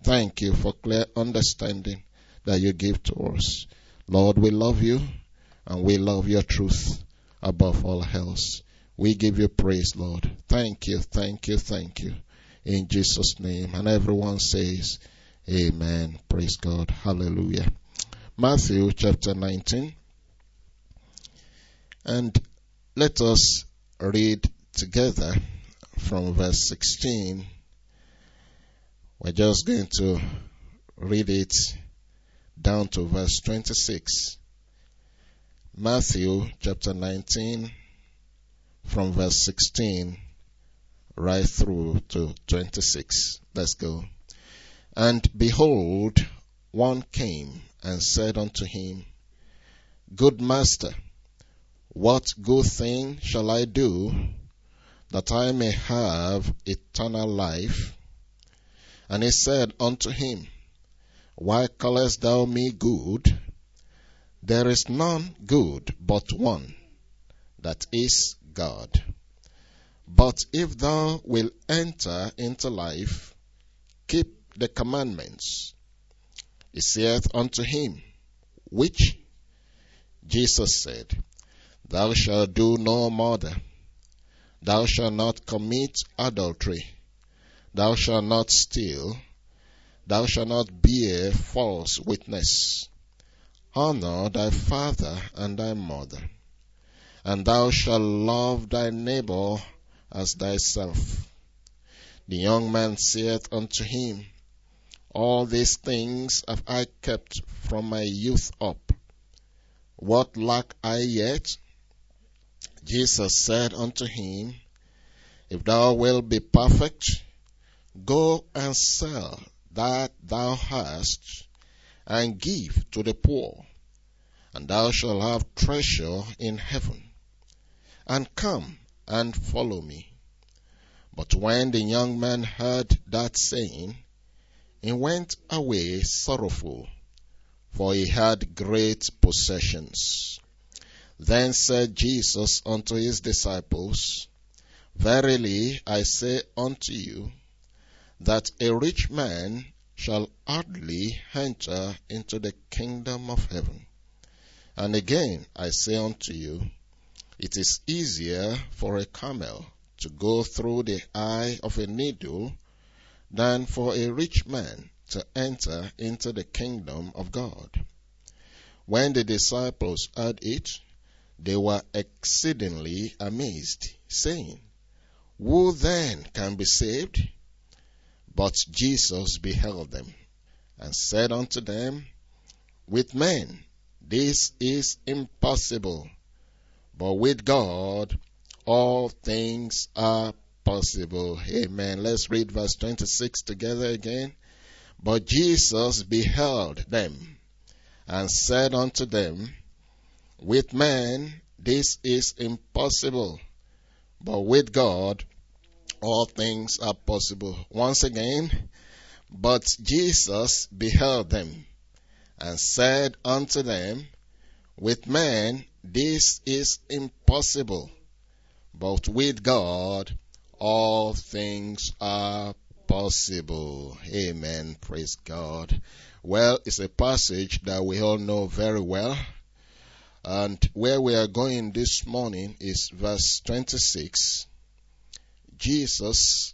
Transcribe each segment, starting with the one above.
Thank you for clear understanding that you give to us. Lord, we love you and we love your truth above all else. We give you praise, Lord. Thank you, thank you, thank you. In Jesus' name. And everyone says, amen. Praise God. Hallelujah. Matthew chapter 19. And let us read together from verse 16. We're just going to read it down to verse 26. Matthew chapter 19 from verse 16 right through to 26. Let's go. And behold, one came and said unto him, Good master, what good thing shall I do that I may have eternal life? And he said unto him, Why callest thou me good? There is none good but one, that is God. But if thou wilt enter into life, keep the commandments. He saith unto him, Which? Jesus said, Thou shalt do no murder. Thou shalt not commit adultery. Thou shalt not steal. Thou shalt not bear false witness. Honor thy father and thy mother. And thou shalt love thy neighbor as thyself. The young man saith unto him, All these things have I kept from my youth up. What lack I yet? Jesus said unto him, If thou wilt be perfect, go and sell that thou hast, and give to the poor, and thou shalt have treasure in heaven. And come and follow me. But when the young man heard that saying, he went away sorrowful, for he had great possessions. Then said Jesus unto his disciples, Verily I say unto you, that a rich man shall hardly enter into the kingdom of heaven. And again I say unto you, it is easier for a camel to go through the eye of a needle than for a rich man to enter into the kingdom of God. When the disciples heard it, they were exceedingly amazed, saying, Who then can be saved? But Jesus beheld them, and said unto them, With men this is impossible, but with God all things are possible. Amen. Let's read verse 26 together again. But Jesus beheld them, and said unto them, With men this is impossible, but with God all things are possible. Once again, but Jesus beheld them, and said unto them, With men this is impossible, but with God all things are possible. Amen. Praise God. Well, it's a passage that we all know very well. And where we are going this morning is verse 26. Jesus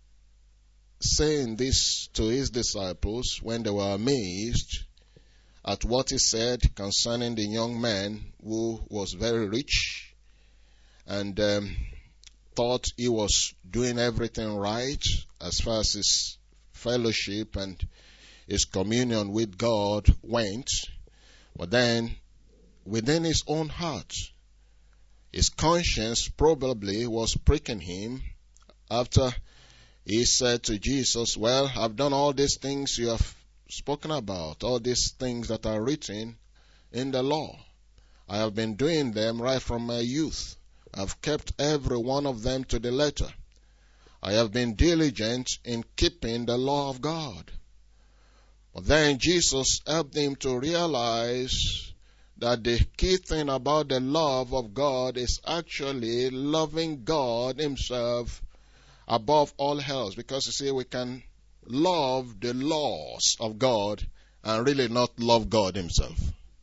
saying this to his disciples when they were amazed at what he said concerning the young man who was very rich and thought he was doing everything right as far as his fellowship and his communion with God went. But then within his own heart, his conscience probably was pricking him after he said to Jesus, Well, I've done all these things you have spoken about, all these things that are written in the law. I have been doing them right from my youth. I've kept every one of them to the letter. I have been diligent in keeping the law of God. But then Jesus helped him to realize that the key thing about the love of God is actually loving God himself above all else. Because you see, we can love the laws of God and really not love God himself.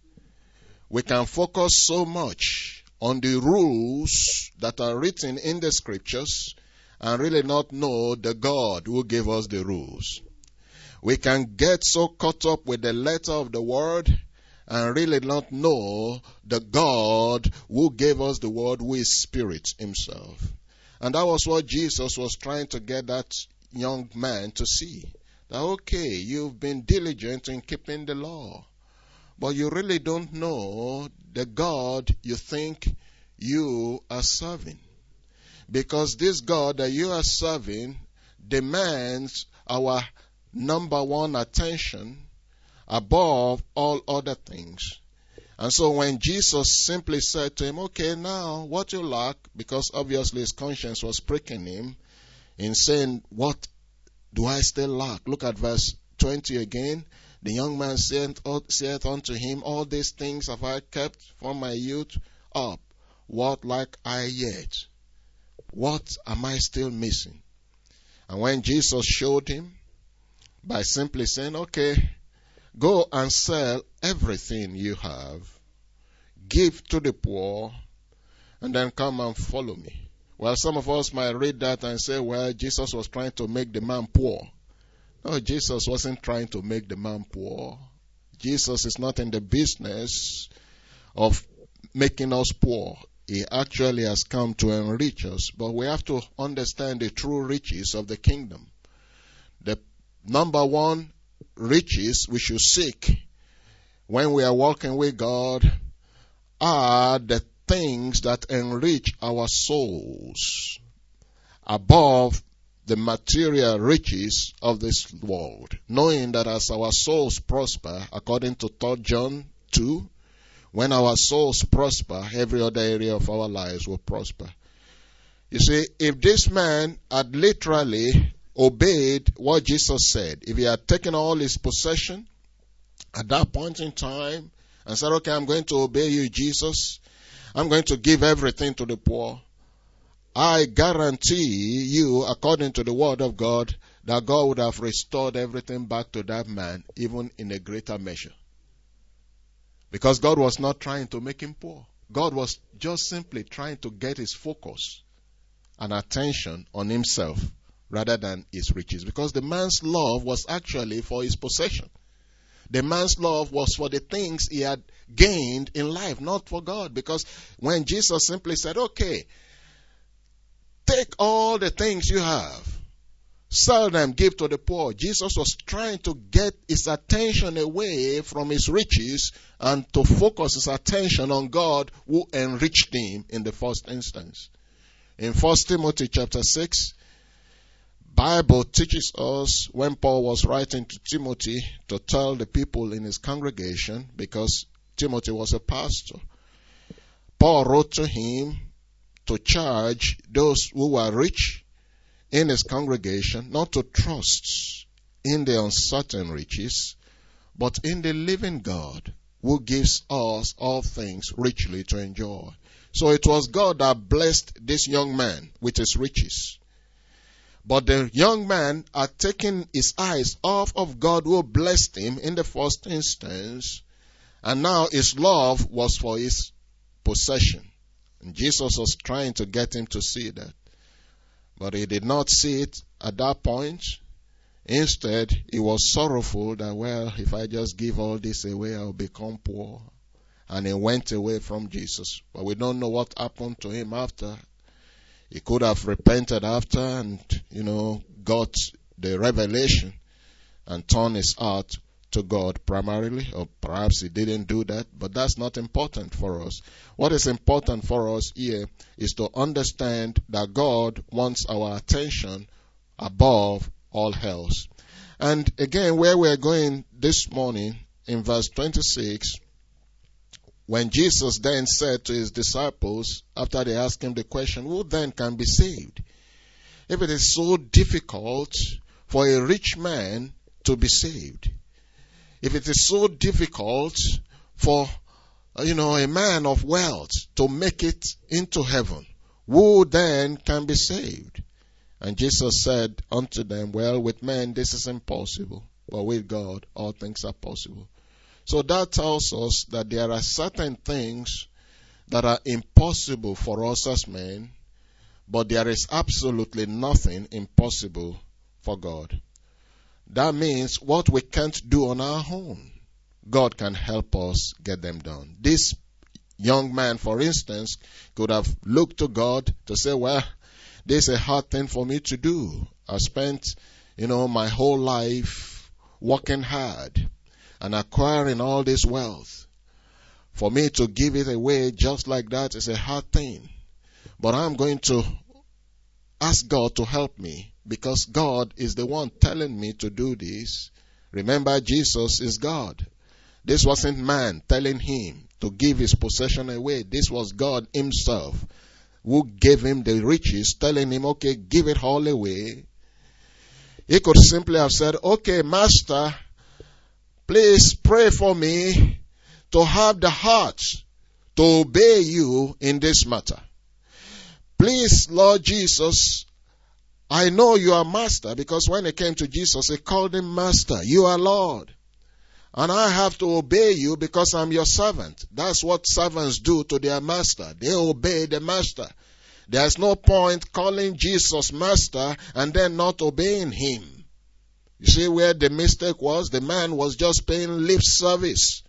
We can focus so much on the rules that are written in the scriptures and really not know the God who gave us the rules. We can get so caught up with the letter of the word and really not know the God who gave us the word, who is Spirit himself. And that was what Jesus was trying to get that young man to see. That, okay, you've been diligent in keeping the law, but you really don't know the God you think you are serving. Because this God that you are serving demands our number one attention above all other things. And so when Jesus simply said to him, okay, now what you lack, because obviously his conscience was pricking him in saying, what do I still lack? Look at verse 20 again. The young man saith unto him, all these things have I kept from my youth up. What lack I yet? What am I still missing? And when Jesus showed him, by simply saying, okay, go and sell everything you have, give to the poor, and then come and follow me. Well, some of us might read that and say, well, Jesus was trying to make the man poor. No, Jesus wasn't trying to make the man poor. Jesus is not in the business of making us poor. He actually has come to enrich us. But we have to understand the true riches of the kingdom. The number one riches we should seek when we are walking with God are the things that enrich our souls above the material riches of this world, knowing that as our souls prosper, according to 3 John 2, when our souls prosper, every other area of our lives will prosper. You see, if this man had literally obeyed what Jesus said, if he had taken all his possession at that point in time and said, okay, I'm going to obey you, Jesus, I'm going to give everything to the poor, I guarantee you, according to the word of God, that God would have restored everything back to that man, even in a greater measure. Because God was not trying to make him poor. God was just simply trying to get his focus and attention on himself rather than his riches. Because the man's love was actually for his possession. The man's love was for the things he had gained in life, not for God. Because when Jesus simply said, okay, take all the things you have, sell them, give to the poor, Jesus was trying to get his attention away from his riches and to focus his attention on God who enriched him in the first instance. In 1 Timothy chapter 6, Bible teaches us when Paul was writing to Timothy to tell the people in his congregation, because Timothy was a pastor, Paul wrote to him to charge those who were rich in his congregation not to trust in the uncertain riches, but in the living God who gives us all things richly to enjoy. So it was God that blessed this young man with his riches. But the young man had taken his eyes off of God who blessed him in the first instance, and now his love was for his possession. And Jesus was trying to get him to see that. But he did not see it at that point. Instead, he was sorrowful that, well, if I just give all this away, I'll become poor. And he went away from Jesus. But we don't know what happened to him after. He could have repented after and, got the revelation and turned his heart to God primarily, or perhaps he didn't do that, but that's not important for us. What is important for us here is to understand that God wants our attention above all else. And again, where we're going this morning, in verse 26, when Jesus then said to his disciples, after they asked him the question, who then can be saved? If it is so difficult for a rich man to be saved, if it is so difficult for, a man of wealth to make it into heaven, who then can be saved? And Jesus said unto them, well, with men this is impossible, but with God all things are possible. So that tells us that there are certain things that are impossible for us as men, but there is absolutely nothing impossible for God. That means what we can't do on our own, God can help us get them done. This young man, for instance, could have looked to God to say, well, this is a hard thing for me to do. I spent, my whole life working hard and acquiring all this wealth. For me to give it away just like that is a hard thing. But I'm going to ask God to help me, because God is the one telling me to do this. Remember, Jesus is God. This wasn't man telling him to give his possession away. This was God himself who gave him the riches, telling him, okay, give it all away. He could simply have said, okay, Master, please pray for me to have the heart to obey you in this matter. Please, Lord Jesus, I know you are Master, because when he came to Jesus, he called him Master. You are Lord. And I have to obey you because I'm your servant. That's what servants do to their master. They obey the master. There's no point calling Jesus Master and then not obeying him. You see where the mistake was? The man was just paying lip service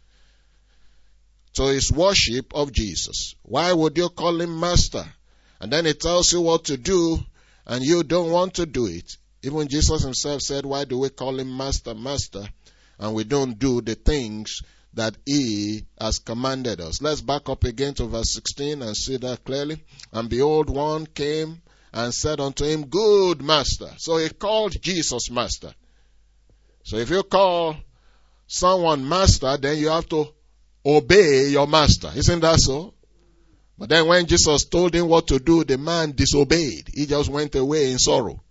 to his worship of Jesus. Why would you call him Master? And then he tells you what to do, and you don't want to do it. Even Jesus himself said, why do we call him Master, Master, and we don't do the things that he has commanded us? Let's back up again to verse 16 and see that clearly. And behold, one came and said unto him, Good Master. So he called Jesus Master. So if you call someone Master, then you have to obey your master. Isn't that so? But then when Jesus told him what to do, the man disobeyed. He just went away in sorrow.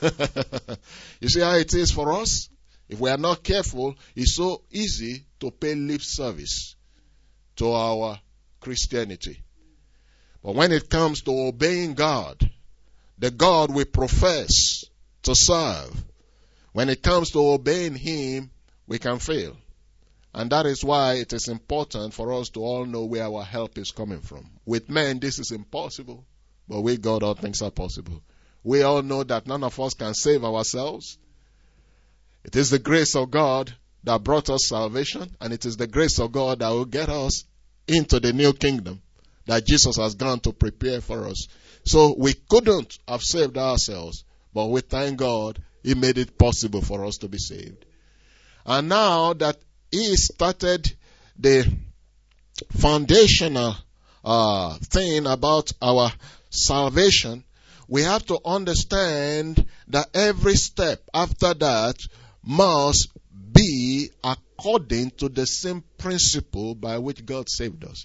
You see how it is for us? If we are not careful, it's so easy to pay lip service to our Christianity. But when it comes to obeying God, the God we profess to serve, when it comes to obeying him, we can fail. And that is why it is important for us to all know where our help is coming from. With men, this is impossible, but with God, all things are possible. We all know that none of us can save ourselves. It is the grace of God that brought us salvation, and it is the grace of God that will get us into the new kingdom that Jesus has gone to prepare for us. So we couldn't have saved ourselves, but we thank God he made it possible for us to be saved. And now that he started the foundational thing about our salvation, we have to understand that every step after that must be according to the same principle by which God saved us.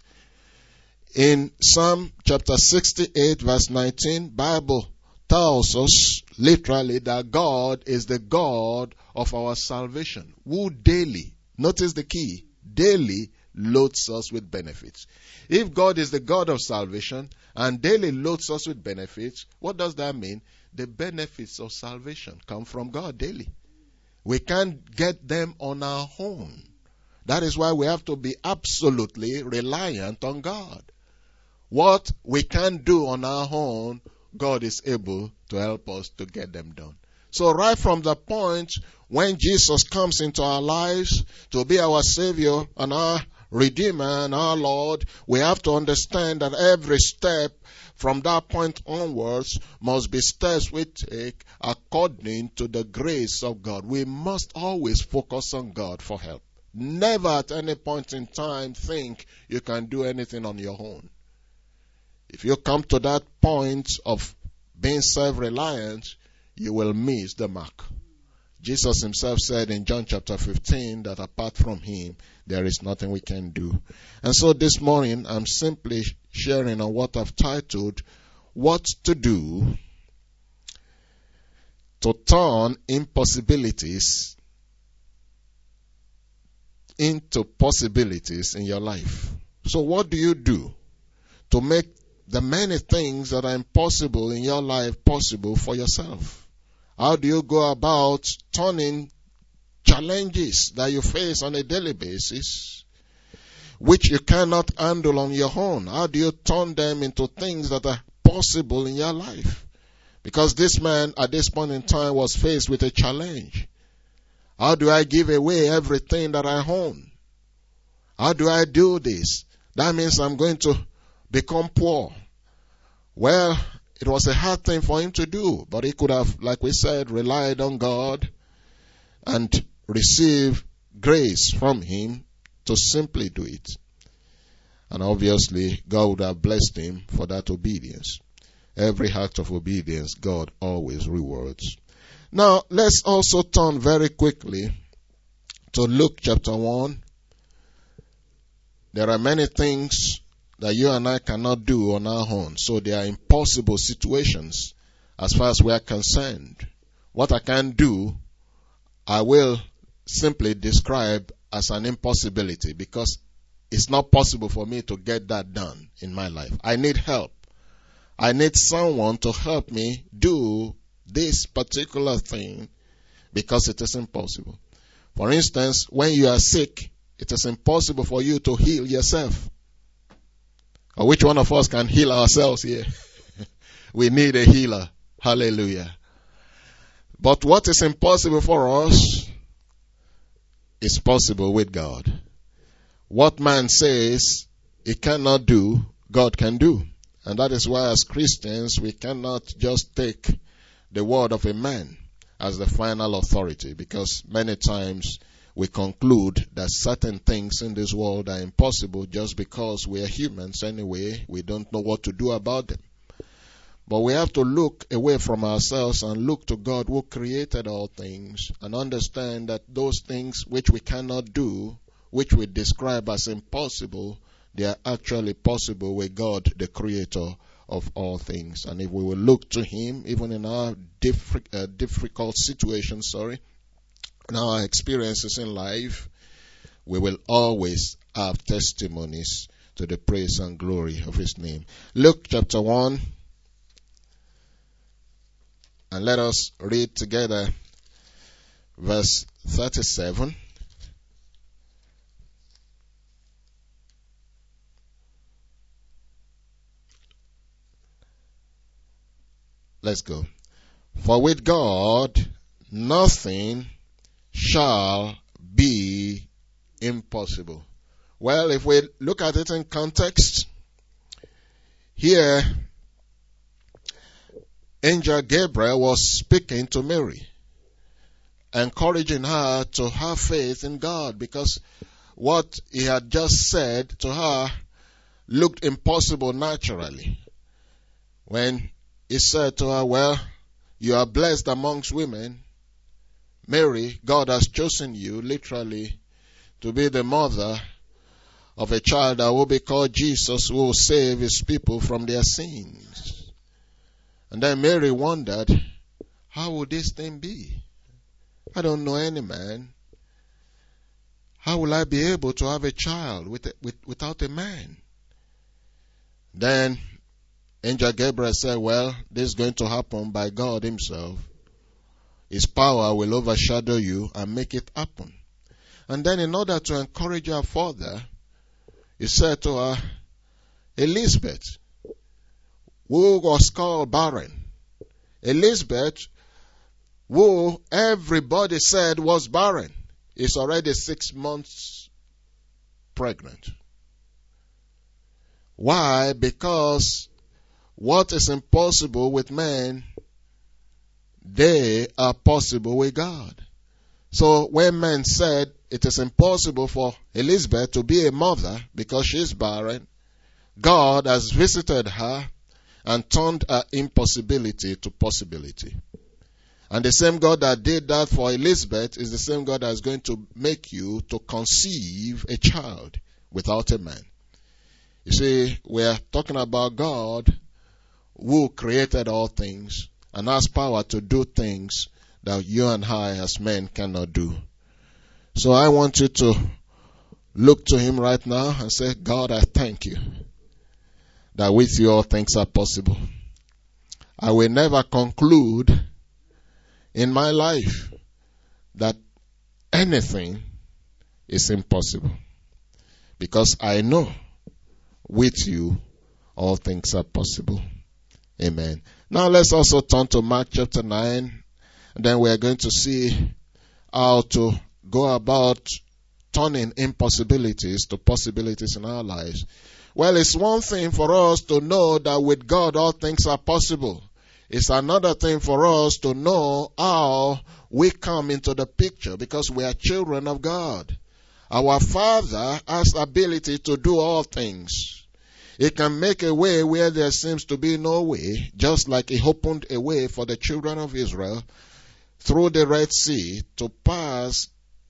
In Psalm chapter 68 verse 19, Bible tells us literally that God is the God of our salvation, who daily, notice the key, daily loads us with benefits. If God is the God of salvation and daily loads us with benefits, what does that mean? The benefits of salvation come from God daily. We can't get them on our own. That is why we have to be absolutely reliant on God. What we can't do on our own, God is able to help us to get them done. So right from the point when Jesus comes into our lives to be our Savior and our Redeemer and our Lord, we have to understand that every step from that point onwards must be steps we take according to the grace of God. We must always focus on God for help. Never at any point in time think you can do anything on your own. If you come to that point of being self-reliant, you will miss the mark. Jesus himself said in John chapter 15 that apart from him, there is nothing we can do. And so this morning, I'm simply sharing on what I've titled, What to Do to Turn Impossibilities into Possibilities in Your Life. So what do you do to make the many things that are impossible in your life possible for yourself? How do you go about turning challenges that you face on a daily basis, which you cannot handle on your own? How do you turn them into things that are possible in your life? Because this man at this point in time was faced with a challenge. How do I give away everything that I own? How do I do this? That means I'm going to become poor. Well, it was a hard thing for him to do, but he could have, like we said, relied on God and received grace from him to simply do it. And obviously, God would have blessed him for that obedience. Every act of obedience, God always rewards. Now, let's also turn very quickly to Luke chapter 1. There are many things that you and I cannot do on our own. So they are impossible situations as far as we are concerned. What I can do, I will simply describe as an impossibility, because it's not possible for me to get that done in my life. I need help. I need someone to help me do this particular thing, because it is impossible. For instance, when you are sick, it is impossible for you to heal yourself. Or which one of us can heal ourselves here? We need a healer. Hallelujah. But what is impossible for us is possible with God. What man says he cannot do, God can do. And that is why as Christians, we cannot just take the word of a man as the final authority, because many times we conclude that certain things in this world are impossible just because we are humans anyway. We don't know what to do about them. But we have to look away from ourselves and look to God who created all things, and understand that those things which we cannot do, which we describe as impossible, they are actually possible with God, the creator of all things. And if we will look to him, even in our difficult situations, in our experiences in life, we will always have testimonies to the praise and glory of his name. Luke chapter 1, and let us read together verse 37. Let's go. For with God, nothing shall be impossible. Well, if we look at it in context, here, Angel Gabriel was speaking to Mary, encouraging her to have faith in God, because what he had just said to her looked impossible naturally. When he said to her, well, you are blessed amongst women, Mary, God has chosen you, literally, to be the mother of a child that will be called Jesus, who will save his people from their sins. And then Mary wondered, how would this thing be? I don't know any man. How will I be able to have a child without a man? Then Angel Gabriel said, well, this is going to happen by God himself. His power will overshadow you and make it happen. And then in order to encourage her further, he said to her, Elizabeth, who was called barren. Elizabeth, who everybody said was barren, is already 6 months pregnant. Why? Because what is impossible with men, they are possible with God. So when men said it is impossible for Elizabeth to be a mother because she is barren, God has visited her and turned her impossibility to possibility. And the same God that did that for Elizabeth is the same God that is going to make you to conceive a child without a man. You see, we are talking about God who created all things and has power to do things that you and I as men cannot do. So I want you to look to him right now and say, God, I thank you that with you all things are possible. I will never conclude in my life that anything is impossible, because I know with you all things are possible. Amen. Now let's also turn to Mark chapter 9, and then we are going to see how to go about turning impossibilities to possibilities in our lives. Well, it's one thing for us to know that with God all things are possible. It's another thing for us to know how we come into the picture, because we are children of God. Our Father has ability to do all things. He can make a way where there seems to be no way, just like He opened a way for the children of Israel through the Red Sea to pass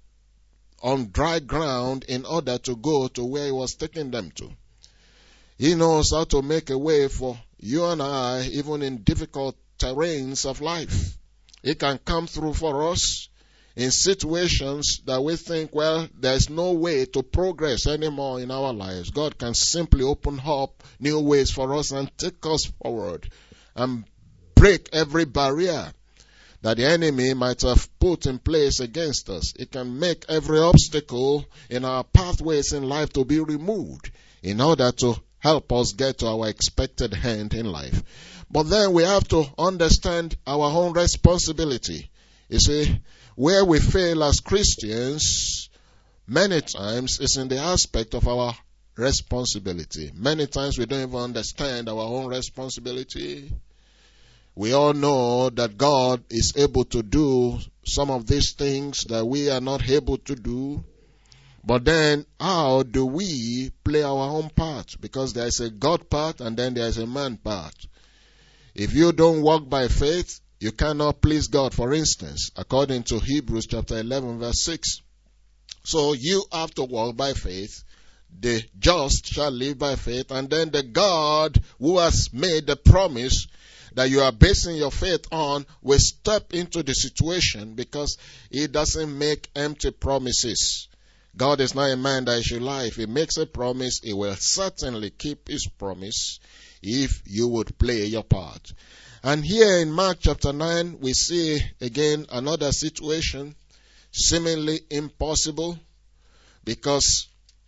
on dry ground in order to go to where He was taking them to. He knows how to make a way for you and I, even in difficult terrains of life. He can come through for us in situations that we think, well, there's no way to progress anymore in our lives. God can simply open up new ways for us and take us forward and break every barrier that the enemy might have put in place against us. It can make every obstacle in our pathways in life to be removed in order to help us get to our expected end in life. But then we have to understand our own responsibility. You see, where we fail as Christians, many times is in the aspect of our responsibility. Many times we don't even understand our own responsibility. We all know that God is able to do some of these things that we are not able to do. But then, how do we play our own part? Because there is a God part and then there is a man part. If you don't walk by faith, you cannot please God, for instance, according to Hebrews chapter 11 verse 6. So you have to walk by faith. The just shall live by faith. And then the God who has made the promise that you are basing your faith on will step into the situation, because He doesn't make empty promises. God is not a man that He should lie. If He makes a promise, He will certainly keep His promise if you would play your part. And here in Mark chapter 9, we see again another situation seemingly impossible, because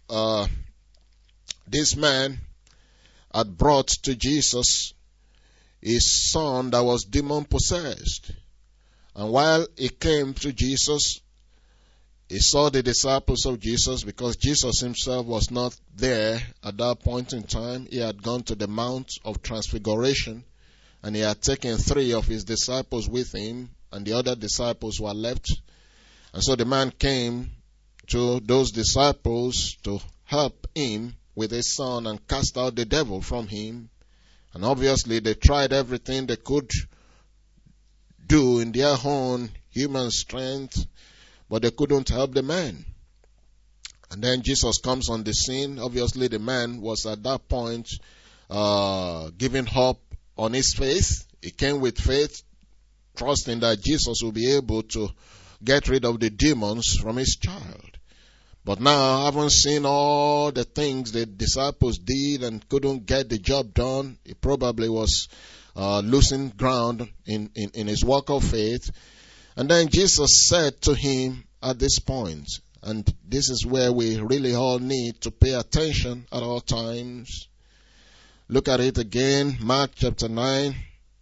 this man had brought to Jesus his son that was demon possessed. And while he came to Jesus, he saw the disciples of Jesus, because Jesus himself was not there at that point in time. He had gone to the Mount of Transfiguration, and he had taken 3 of his disciples with him, and the other disciples were left. And so the man came to those disciples to help him with his son and cast out the devil from him. And obviously they tried everything they could do in their own human strength, but they couldn't help the man. And then Jesus comes on the scene. Obviously the man was at that point giving up on his faith. He came with faith, trusting that Jesus will be able to get rid of the demons from his child. But now, having seen all the things the disciples did and couldn't get the job done, he probably was losing ground in his walk of faith. And then Jesus said to him at this point, and this is where we really all need to pay attention at all times. Look at it again, Mark chapter 9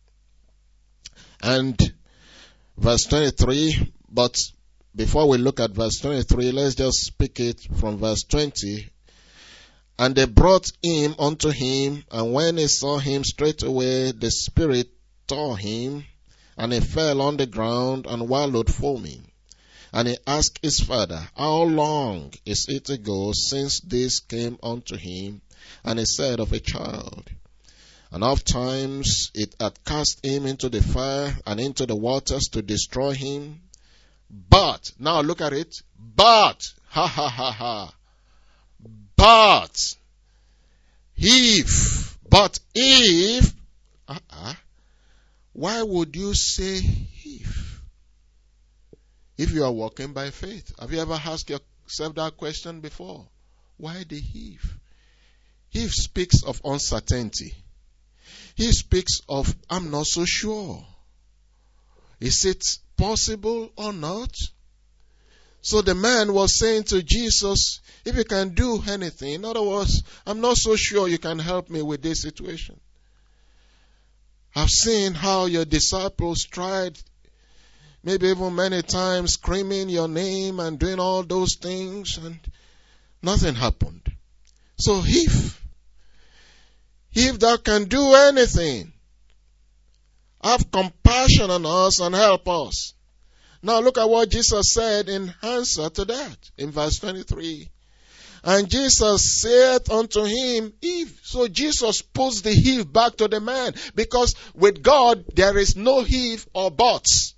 and verse 23. But before we look at verse 23, let's just speak it from verse 20. And they brought him unto him, and when he saw him, straightway the spirit tore him, and he fell on the ground and wallowed foaming. And he asked his father, How long is it ago since this came unto him? And he said, Of a child. And oft times it had cast him into the fire and into the waters to destroy him. But, now look at it, but, but if, why would you say if you are walking by faith? Have you ever asked yourself that question before? Why the if? He speaks of uncertainty. He speaks of, I'm not so sure. Is it possible or not? So the man was saying to Jesus, if you can do anything, in other words, I'm not so sure you can help me with this situation. I've seen how your disciples tried, maybe even many times, screaming your name and doing all those things, and nothing happened. So if thou can do anything, have compassion on us and help us. Now look at what Jesus said in answer to that, in verse 23. And Jesus said unto him, if. So Jesus puts the if back to the man, because with God there is no if or buts.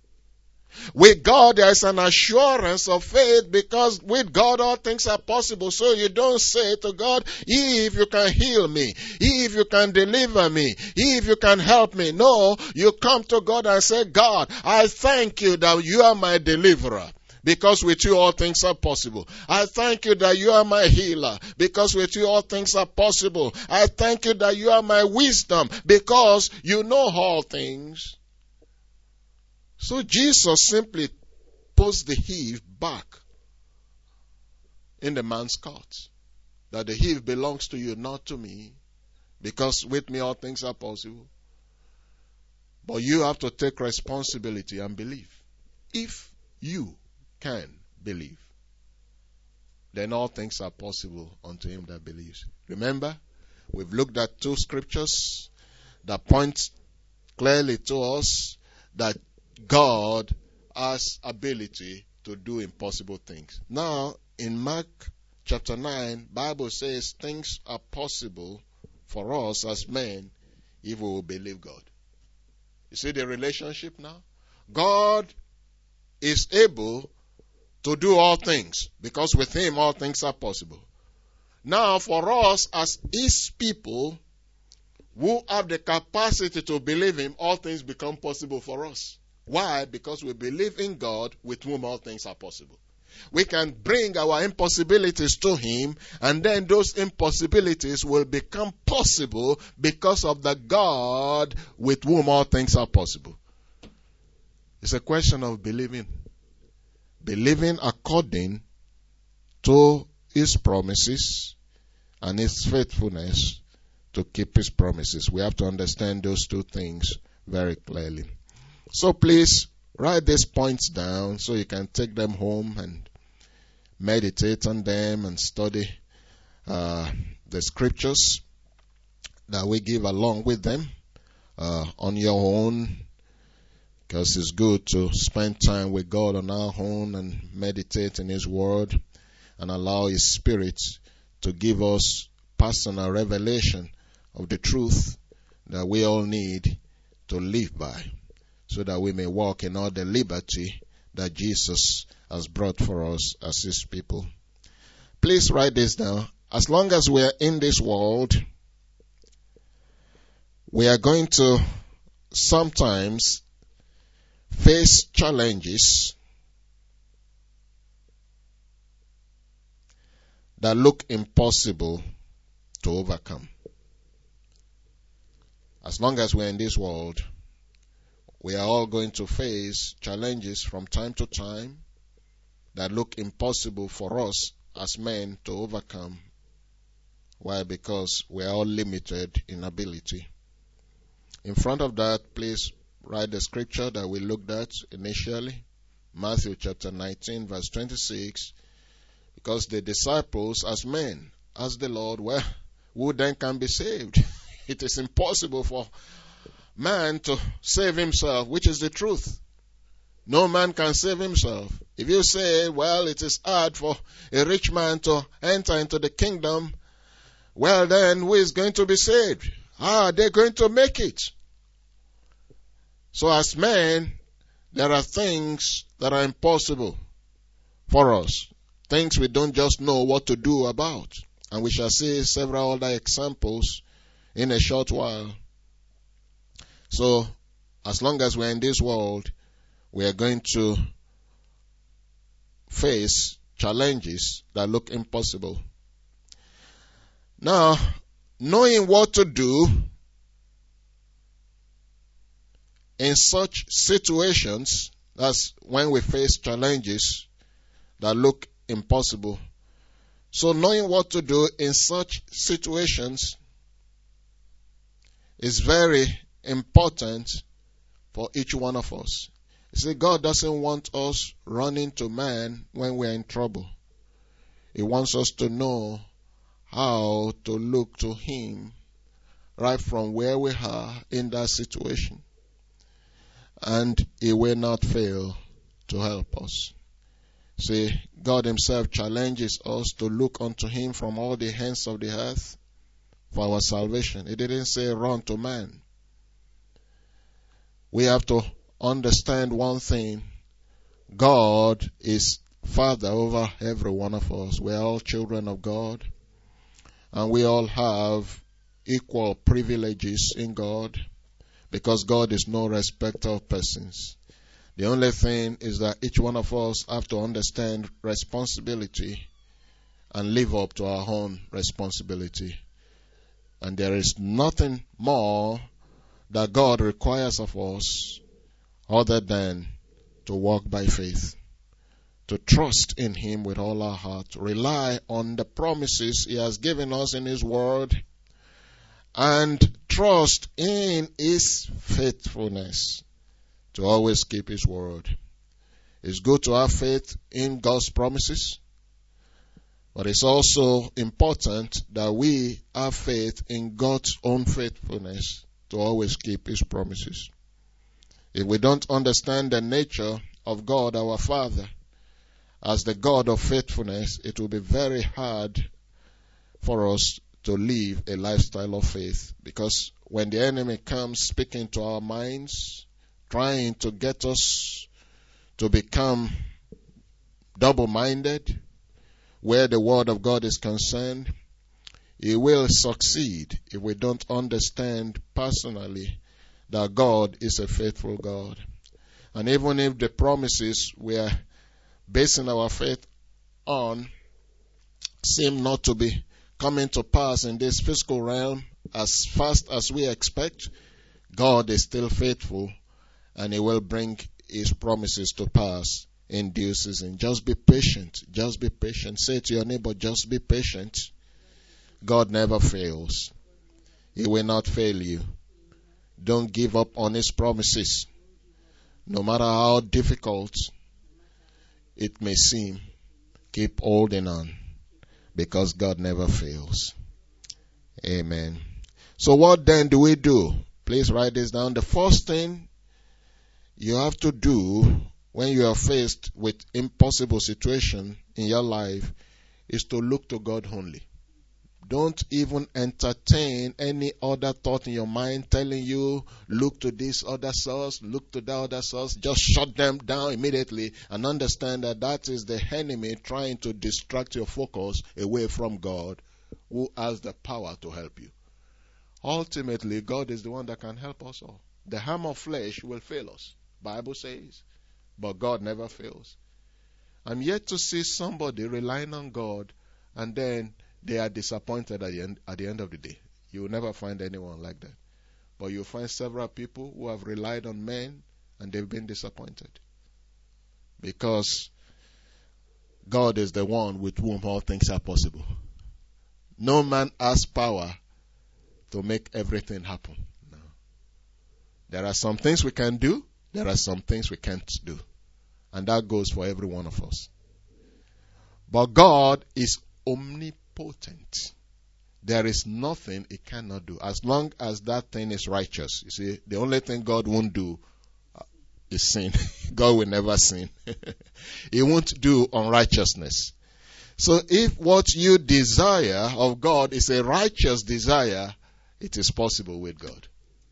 With God there is an assurance of faith, because with God all things are possible. So you don't say to God, if you can heal me, if you can deliver me, if you can help me. No, you come to God and say, God, I thank you that you are my deliverer, because with you all things are possible. I thank you that you are my healer, because with you all things are possible. I thank you that you are my wisdom, because you know all things. So Jesus simply puts the heave back in the man's court. That the heave belongs to you, not to me, because with me all things are possible. But you have to take responsibility and believe. If you can believe, then all things are possible unto him that believes. Remember, we've looked at two scriptures that point clearly to us that God has ability to do impossible things. Now, in Mark chapter 9, Bible says things are possible for us as men if we will believe God. You see the relationship now? God is able to do all things, because with him all things are possible. Now, for us as his people who have the capacity to believe him, all things become possible for us. Why? Because we believe in God, with whom all things are possible. We can bring our impossibilities to him, and then those impossibilities will become possible because of the God with whom all things are possible. It's a question of believing. Believing according to his promises and his faithfulness to keep his promises. We have to understand those two things very clearly. So please write these points down so you can take them home and meditate on them and study the scriptures that we give along with them on your own, because it's good to spend time with God on our own and meditate in his word and allow his spirit to give us personal revelation of the truth that we all need to live by, so that we may walk in all the liberty that Jesus has brought for us as his people. Please write this down. As long as we are in this world, we are going to sometimes face challenges that look impossible to overcome. As long as we're in this world, we are all going to face challenges from time to time that look impossible for us as men to overcome. Why? Because we are all limited in ability. In front of that, please write the scripture that we looked at initially, Matthew chapter 19, verse 26. Because the disciples, as men, asked the Lord, well, who then can be saved? It is impossible for man to save himself, which is the truth. No man can save himself. If you say, well, it is hard for a rich man to enter into the kingdom, well then, who is going to be saved? How are they going to make it? So as men, there are things that are impossible for us. Things we don't just know what to do about. And we shall see several other examples in a short while. So, as long as we're in this world, we are going to face challenges that look impossible. Now, knowing what to do in such situations, that's when we face challenges that look impossible. So knowing what to do in such situations is very important for each one of us. You see, God doesn't want us running to man when we're in trouble. He wants us to know how to look to Him right from where we are in that situation. And He will not fail to help us. See, God Himself challenges us to look unto Him from all the ends of the earth for our salvation. He didn't say run to man. We have to understand one thing. God is Father over every one of us. We are all children of God. And we all have equal privileges in God, because God is no respecter of persons. The only thing is that each one of us have to understand responsibility and live up to our own responsibility. And there is nothing more that God requires of us other than to walk by faith, to trust in Him with all our heart, rely on the promises He has given us in His Word, and trust in His faithfulness to always keep His Word. It's good to have faith in God's promises, but it's also important that we have faith in God's own faithfulness to always keep His promises. If we don't understand the nature of God our Father as the God of faithfulness, it will be very hard for us to live a lifestyle of faith. Because when the enemy comes speaking to our minds, trying to get us to become double-minded where the Word of God is concerned, he will succeed if we don't understand personally that God is a faithful God. And even if the promises we are basing our faith on seem not to be coming to pass in this physical realm as fast as we expect, God is still faithful, and He will bring His promises to pass in due season. Just be patient. Just be patient. Say to your neighbor, just be patient. God never fails. He will not fail you. Don't give up on His promises. No matter how difficult it may seem, keep holding on, because God never fails. Amen. So what then do we do? Please write this down. The first thing you have to do when you are faced with impossible situation in your life is to look to God only. Don't even entertain any other thought in your mind telling you, look to this other source, look to that other source. Just shut them down immediately and understand that that is the enemy trying to distract your focus away from God, who has the power to help you. Ultimately, God is the one that can help us all. The arm of flesh will fail us, Bible says, but God never fails. I'm yet to see somebody relying on God and then they are disappointed at the end of the day. You will never find anyone like that. But you'll find several people who have relied on men and they've been disappointed. Because God is the one with whom all things are possible. No man has power to make everything happen. No. There are some things we can do. There are some things we can't do. And that goes for every one of us. But God is omnipotent. There is nothing He cannot do, as long as that thing is righteous. You see, the only thing God won't do is sin. God will never sin. He won't do unrighteousness. So if what you desire of God is a righteous desire, it is possible with God.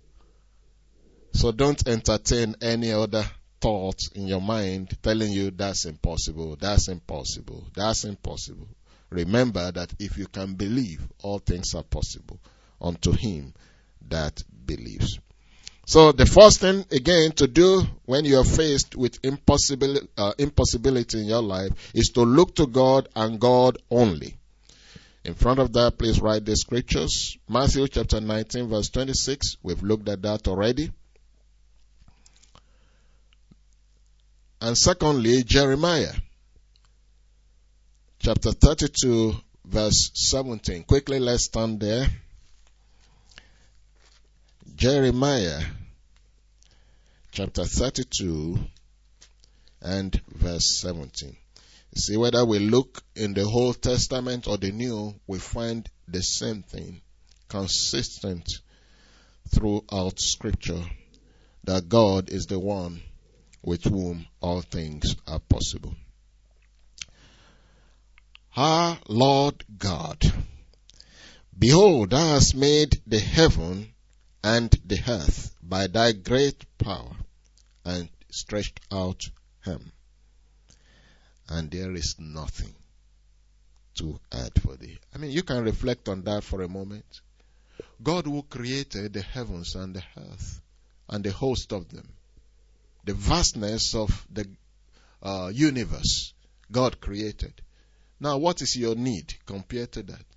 So don't entertain any other thoughts in your mind telling you that's impossible, that's impossible, that's impossible. Remember that if you can believe, all things are possible unto him that believes. So the first thing, again, to do when you are faced with impossibility in your life is to look to God and God only. In front of that, please write the scriptures. Matthew chapter 19 verse 26. We've looked at that already. And secondly, Jeremiah chapter 32 verse 17. Quickly, let's stand there. Jeremiah chapter 32 and verse 17. See, whether we look in the Old Testament or the New, we find the same thing consistent throughout Scripture, that God is the one with whom all things are possible. Our Lord God, behold, thou hast made the heaven and the earth by thy great power, and stretched out them, and there is nothing to add for thee. I mean, you can reflect on that for a moment. God who created the heavens and the earth and the host of them, the vastness of the universe, God created. Now, what is your need compared to that?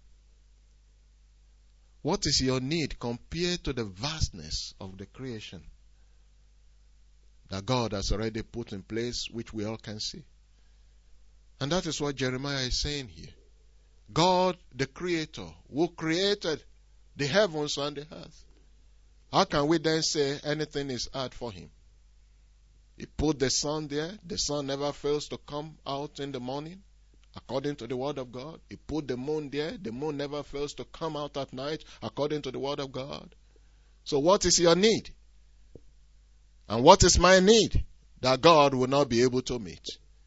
What is your need compared to the vastness of the creation that God has already put in place, which we all can see? And that is what Jeremiah is saying here. God, the Creator, who created the heavens and the earth. How can we then say anything is hard for Him? He put the sun there. The sun never fails to come out in the morning, according to the Word of God. He put the moon there. The moon never fails to come out at night, according to the Word of God. So what is your need? And what is my need that God will not be able to meet?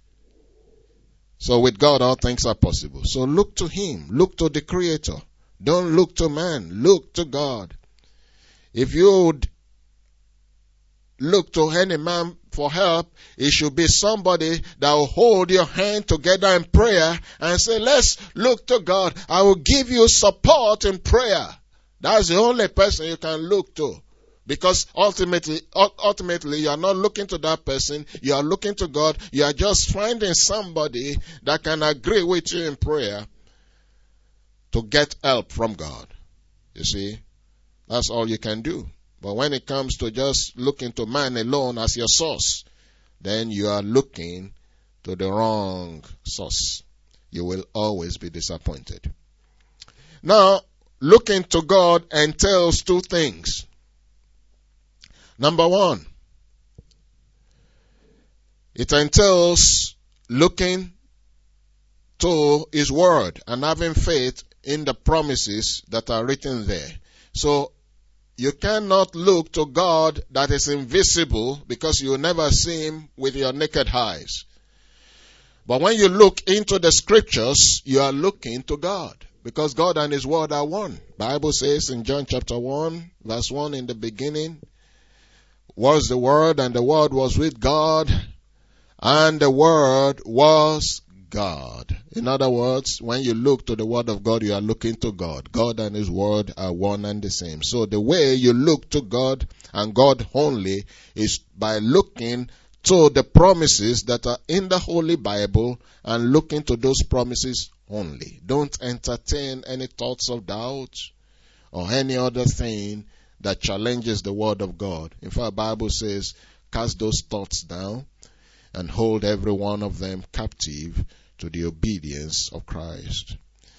So with God, all things are possible. So look to Him. Look to the Creator. Don't look to man. Look to God. If you would look to any man for help, it should be somebody that will hold your hand together in prayer and say, let's look to God. I will give you support in prayer. That's the only person you can look to. Because ultimately, you are not looking to that person. You are looking to God. You are just finding somebody that can agree with you in prayer to get help from God. You see, that's all you can do. But when it comes to just looking to man alone as your source, then you are looking to the wrong source. You will always be disappointed. Now, looking to God entails two things. Number one, it entails looking to His Word and having faith in the promises that are written there. So, you cannot look to God that is invisible because you will never see Him with your naked eyes. But when you look into the Scriptures, you are looking to God because God and His Word are one. The Bible says in John chapter 1, verse 1, in the beginning was the Word, and the Word was with God, and the Word was God. In other words, when you look to the Word of God, you are looking to God. God and His Word are one and the same. So the way you look to God and God only is by looking to the promises that are in the Holy Bible and looking to those promises only. Don't entertain any thoughts of doubt or any other thing that challenges the Word of God. In fact, the Bible says, cast those thoughts down and hold every one of them captive to the obedience of Christ.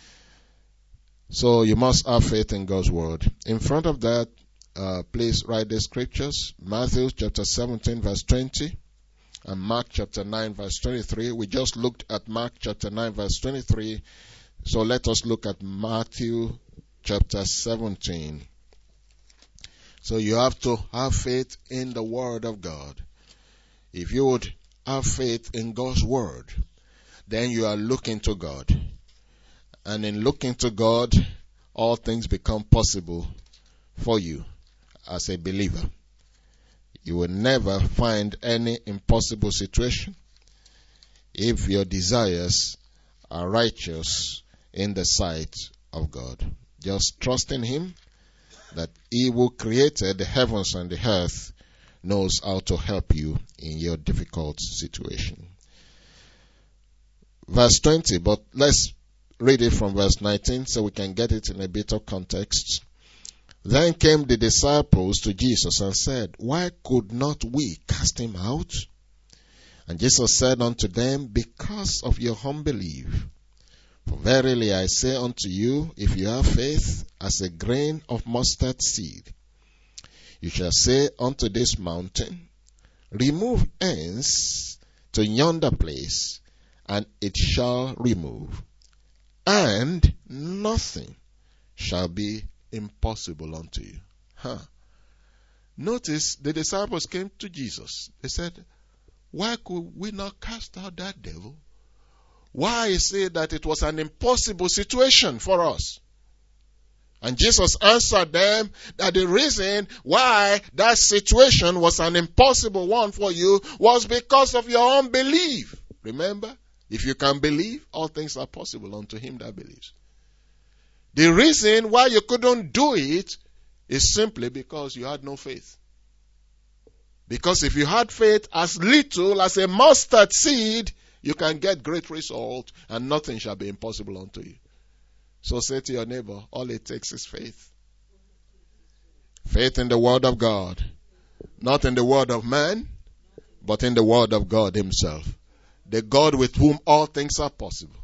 So you must have faith in God's Word. In front of that, please write the scriptures. Matthew chapter 17 verse 20 and Mark chapter 9 verse 23. We just looked at Mark chapter 9 verse 23. So let us look at Matthew chapter 17. So you have to have faith in the Word of God. If you would have faith in God's Word, then you are looking to God. And in looking to God, all things become possible for you as a believer. You will never find any impossible situation if your desires are righteous in the sight of God. Just trust in Him that He who created the heavens and the earth knows how to help you in your difficult situation. Verse 20, but let's read it from verse 19 so we can get it in a bit of context. Then came the disciples to Jesus and said, Why could not we cast him out? And Jesus said unto them, Because of your unbelief. For verily I say unto you, if you have faith as a grain of mustard seed, you shall say unto this mountain, Remove hence to yonder place, and it shall remove, and nothing shall be impossible unto you. Notice the disciples came to Jesus. They said, Why could we not cast out that devil? Why is it that it was an impossible situation for us? And Jesus answered them that the reason why that situation was an impossible one for you was because of your unbelief. Remember, if you can believe, all things are possible unto him that believes. The reason why you couldn't do it is simply because you had no faith. Because if you had faith as little as a mustard seed, you can get great result, and nothing shall be impossible unto you. So say to your neighbor, all it takes is faith. Faith in the word of God. Not in the word of man, but in the word of God himself. The God with whom all things are possible.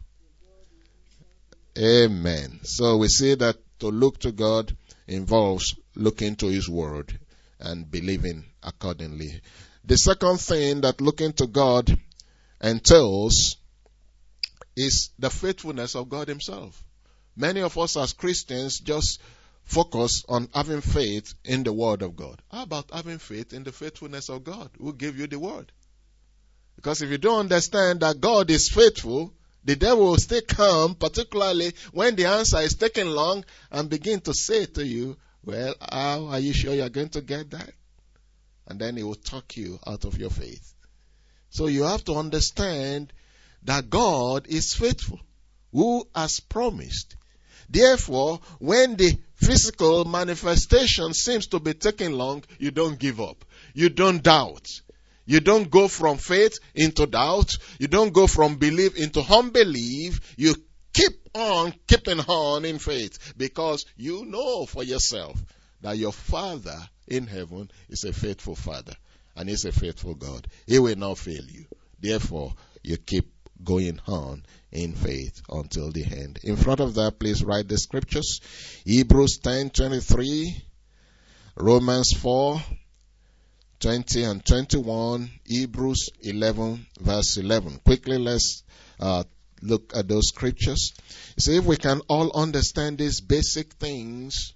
Amen. So we see that to look to God involves looking to his word and believing accordingly. The second thing that looking to God entails is the faithfulness of God himself. Many of us as Christians just focus on having faith in the word of God. How about having faith in the faithfulness of God who gave you the word? Because if you don't understand that God is faithful, the devil will stay calm, particularly when the answer is taking long, and begin to say to you, well, how are you sure you're going to get that? And then he will talk you out of your faith. So you have to understand that God is faithful, who has promised. Therefore, when the physical manifestation seems to be taking long, you don't give up. You don't doubt. You don't go from faith into doubt. You don't go from belief into unbelief. You keep on keeping on in faith because you know for yourself that your Father in heaven is a faithful Father and is a faithful God. He will not fail you. Therefore, you keep going on in faith until the end. In front of that, please write the scriptures. Hebrews 10:23, Romans 4:20 and 21, Hebrews 11 verse 11. Quickly, let's look at those scriptures. So if we can all understand these basic things,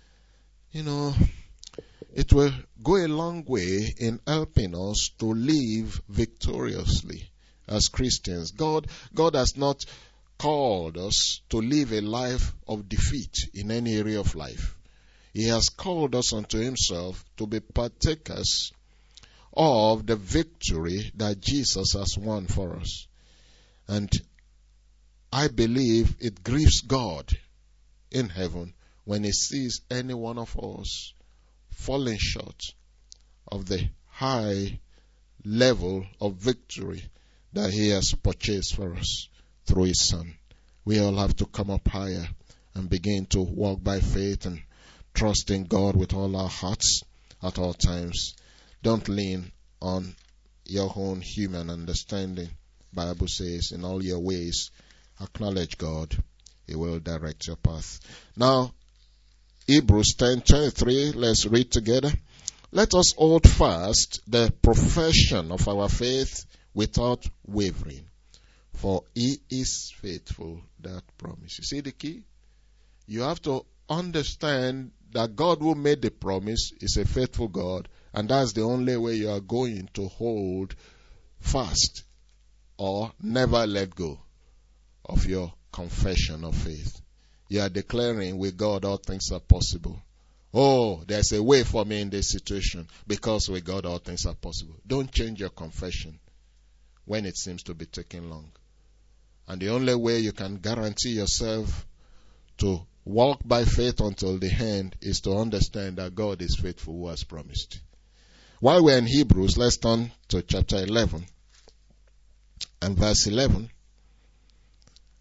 it will go a long way in helping us to live victoriously as Christians. God has not called us to live a life of defeat in any area of life. He has called us unto himself to be partakers of the victory that Jesus has won for us. And I believe it grieves God in heaven when he sees any one of us falling short of the high level of victory that he has purchased for us through his Son. We all have to come up higher and begin to walk by faith and trust in God with all our hearts at all times. Don't lean on your own human understanding. Bible says, in all your ways, acknowledge God. He will direct your path. Now, Hebrews 10:23, let's read together. Let us hold fast the profession of our faith without wavering, for he is faithful that promise. You see the key? You have to understand that God who made the promise is a faithful God, and that's the only way you are going to hold fast or never let go of your confession of faith. You are declaring with God all things are possible. Oh, there's a way for me in this situation because with God all things are possible. Don't change your confession when it seems to be taking long. And the only way you can guarantee yourself to walk by faith until the end is to understand that God is faithful who has promised. While we're in Hebrews, let's turn to chapter 11 and verse 11.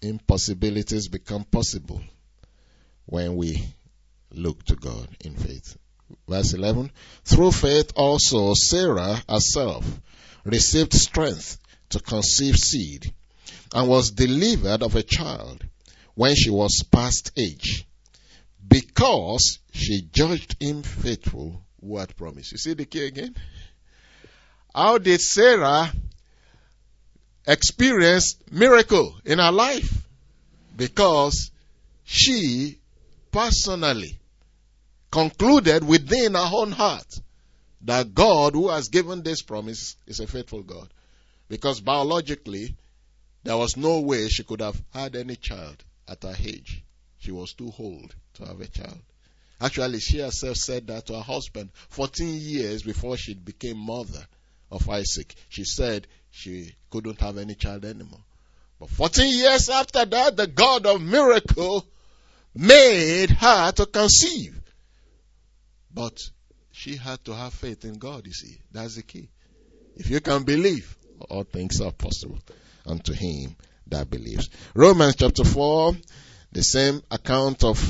impossibilities become possible when we look to God in faith. Verse 11, through faith also Sarah herself received strength to conceive seed and was delivered of a child when she was past age, because she judged him faithful who had promised. You see the key again? How did Sarah experience miracle in her life? Because she personally concluded within her own heart that God who has given this promise is a faithful God. Because biologically, there was no way she could have had any child at her age. She was too old to have a child. Actually, she herself said that to her husband 14 years before she became mother of Isaac. She said she couldn't have any child anymore. But 14 years after that, the God of miracle made her to conceive. But she had to have faith in God, you see. That's the key. If you can believe, all things are possible unto him that believes. Romans chapter 4, the same account of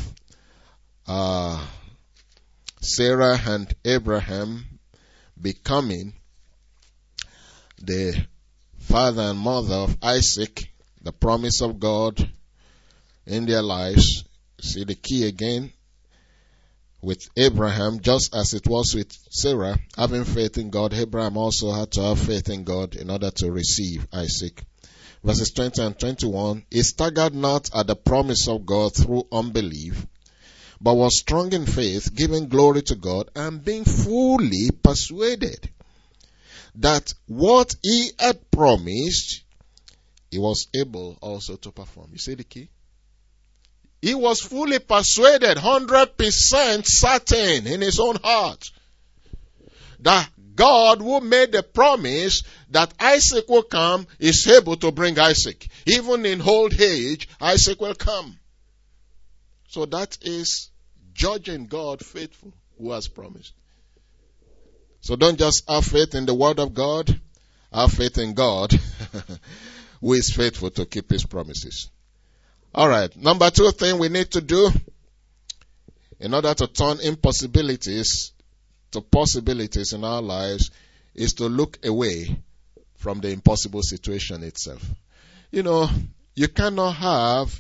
Sarah and Abraham becoming the father and mother of Isaac, the promise of God in their lives. See the key again with Abraham, just as it was with Sarah, having faith in God. Abraham also had to have faith in God in order to receive Isaac. Verses 20 and 21, he staggered not at the promise of God through unbelief, but was strong in faith, giving glory to God, and being fully persuaded that what he had promised, he was able also to perform. You see the key? He was fully persuaded, 100% certain in his own heart, that God who made the promise that Isaac will come is able to bring Isaac. Even in old age, Isaac will come. So that is judging God faithful who has promised. So don't just have faith in the word of God, have faith in God who is faithful to keep his promises. Alright, number 2 thing we need to do in order to turn impossibilities to possibilities in our lives is to look away from the impossible situation itself. You know, you cannot have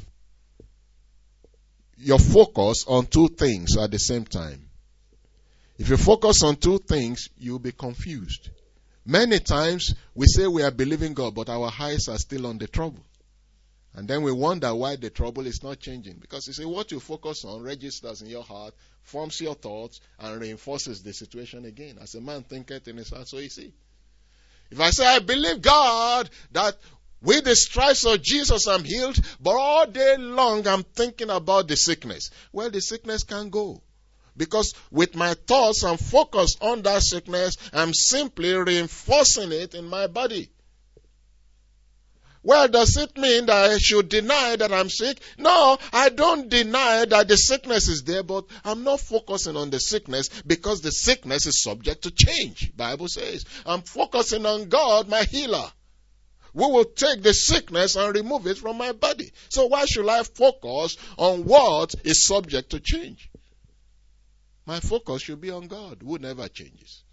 your focus on 2 things at the same time. If you focus on 2 things, you'll be confused. Many times we say we are believing God, but our eyes are still on the trouble. And then we wonder why the trouble is not changing. Because you see, what you focus on registers in your heart, forms your thoughts, and reinforces the situation again. As a man thinketh in his heart, so is he. If I say, I believe God that with the stripes of Jesus I'm healed, but all day long I'm thinking about the sickness. Well, the sickness can't go. Because with my thoughts I'm focused on that sickness, I'm simply reinforcing it in my body. Well, does it mean that I should deny that I'm sick? No, I don't deny that the sickness is there, but I'm not focusing on the sickness because the sickness is subject to change. Bible says, I'm focusing on God, my healer, who will take the sickness and remove it from my body. So why should I focus on what is subject to change? My focus should be on God, who never changes.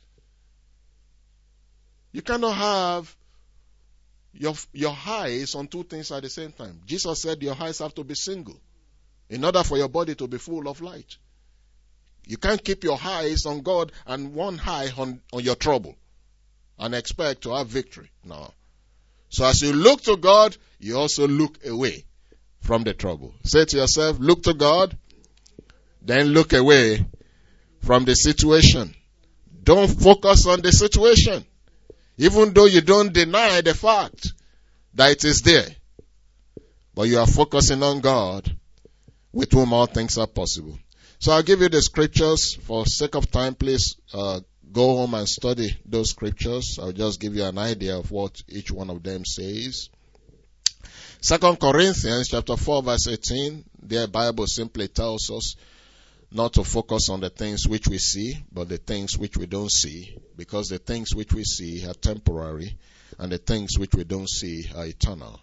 You cannot have your eyes on 2 things at the same time. Jesus said your eyes have to be single in order for your body to be full of light. You can't keep your eyes on God and one eye on your trouble and expect to have victory. No. So as you look to God, you also look away from the trouble. Say to yourself, look to God, then look away from the situation. Don't focus on the situation, even though you don't deny the fact that it is there. But you are focusing on God, with whom all things are possible. So I'll give you the scriptures. For sake of time, please go home and study those scriptures. I'll just give you an idea of what each one of them says. 2 Corinthians chapter 4 verse 18, the Bible simply tells us not to focus on the things which we see, but the things which we don't see, because the things which we see are temporary, and the things which we don't see are eternal.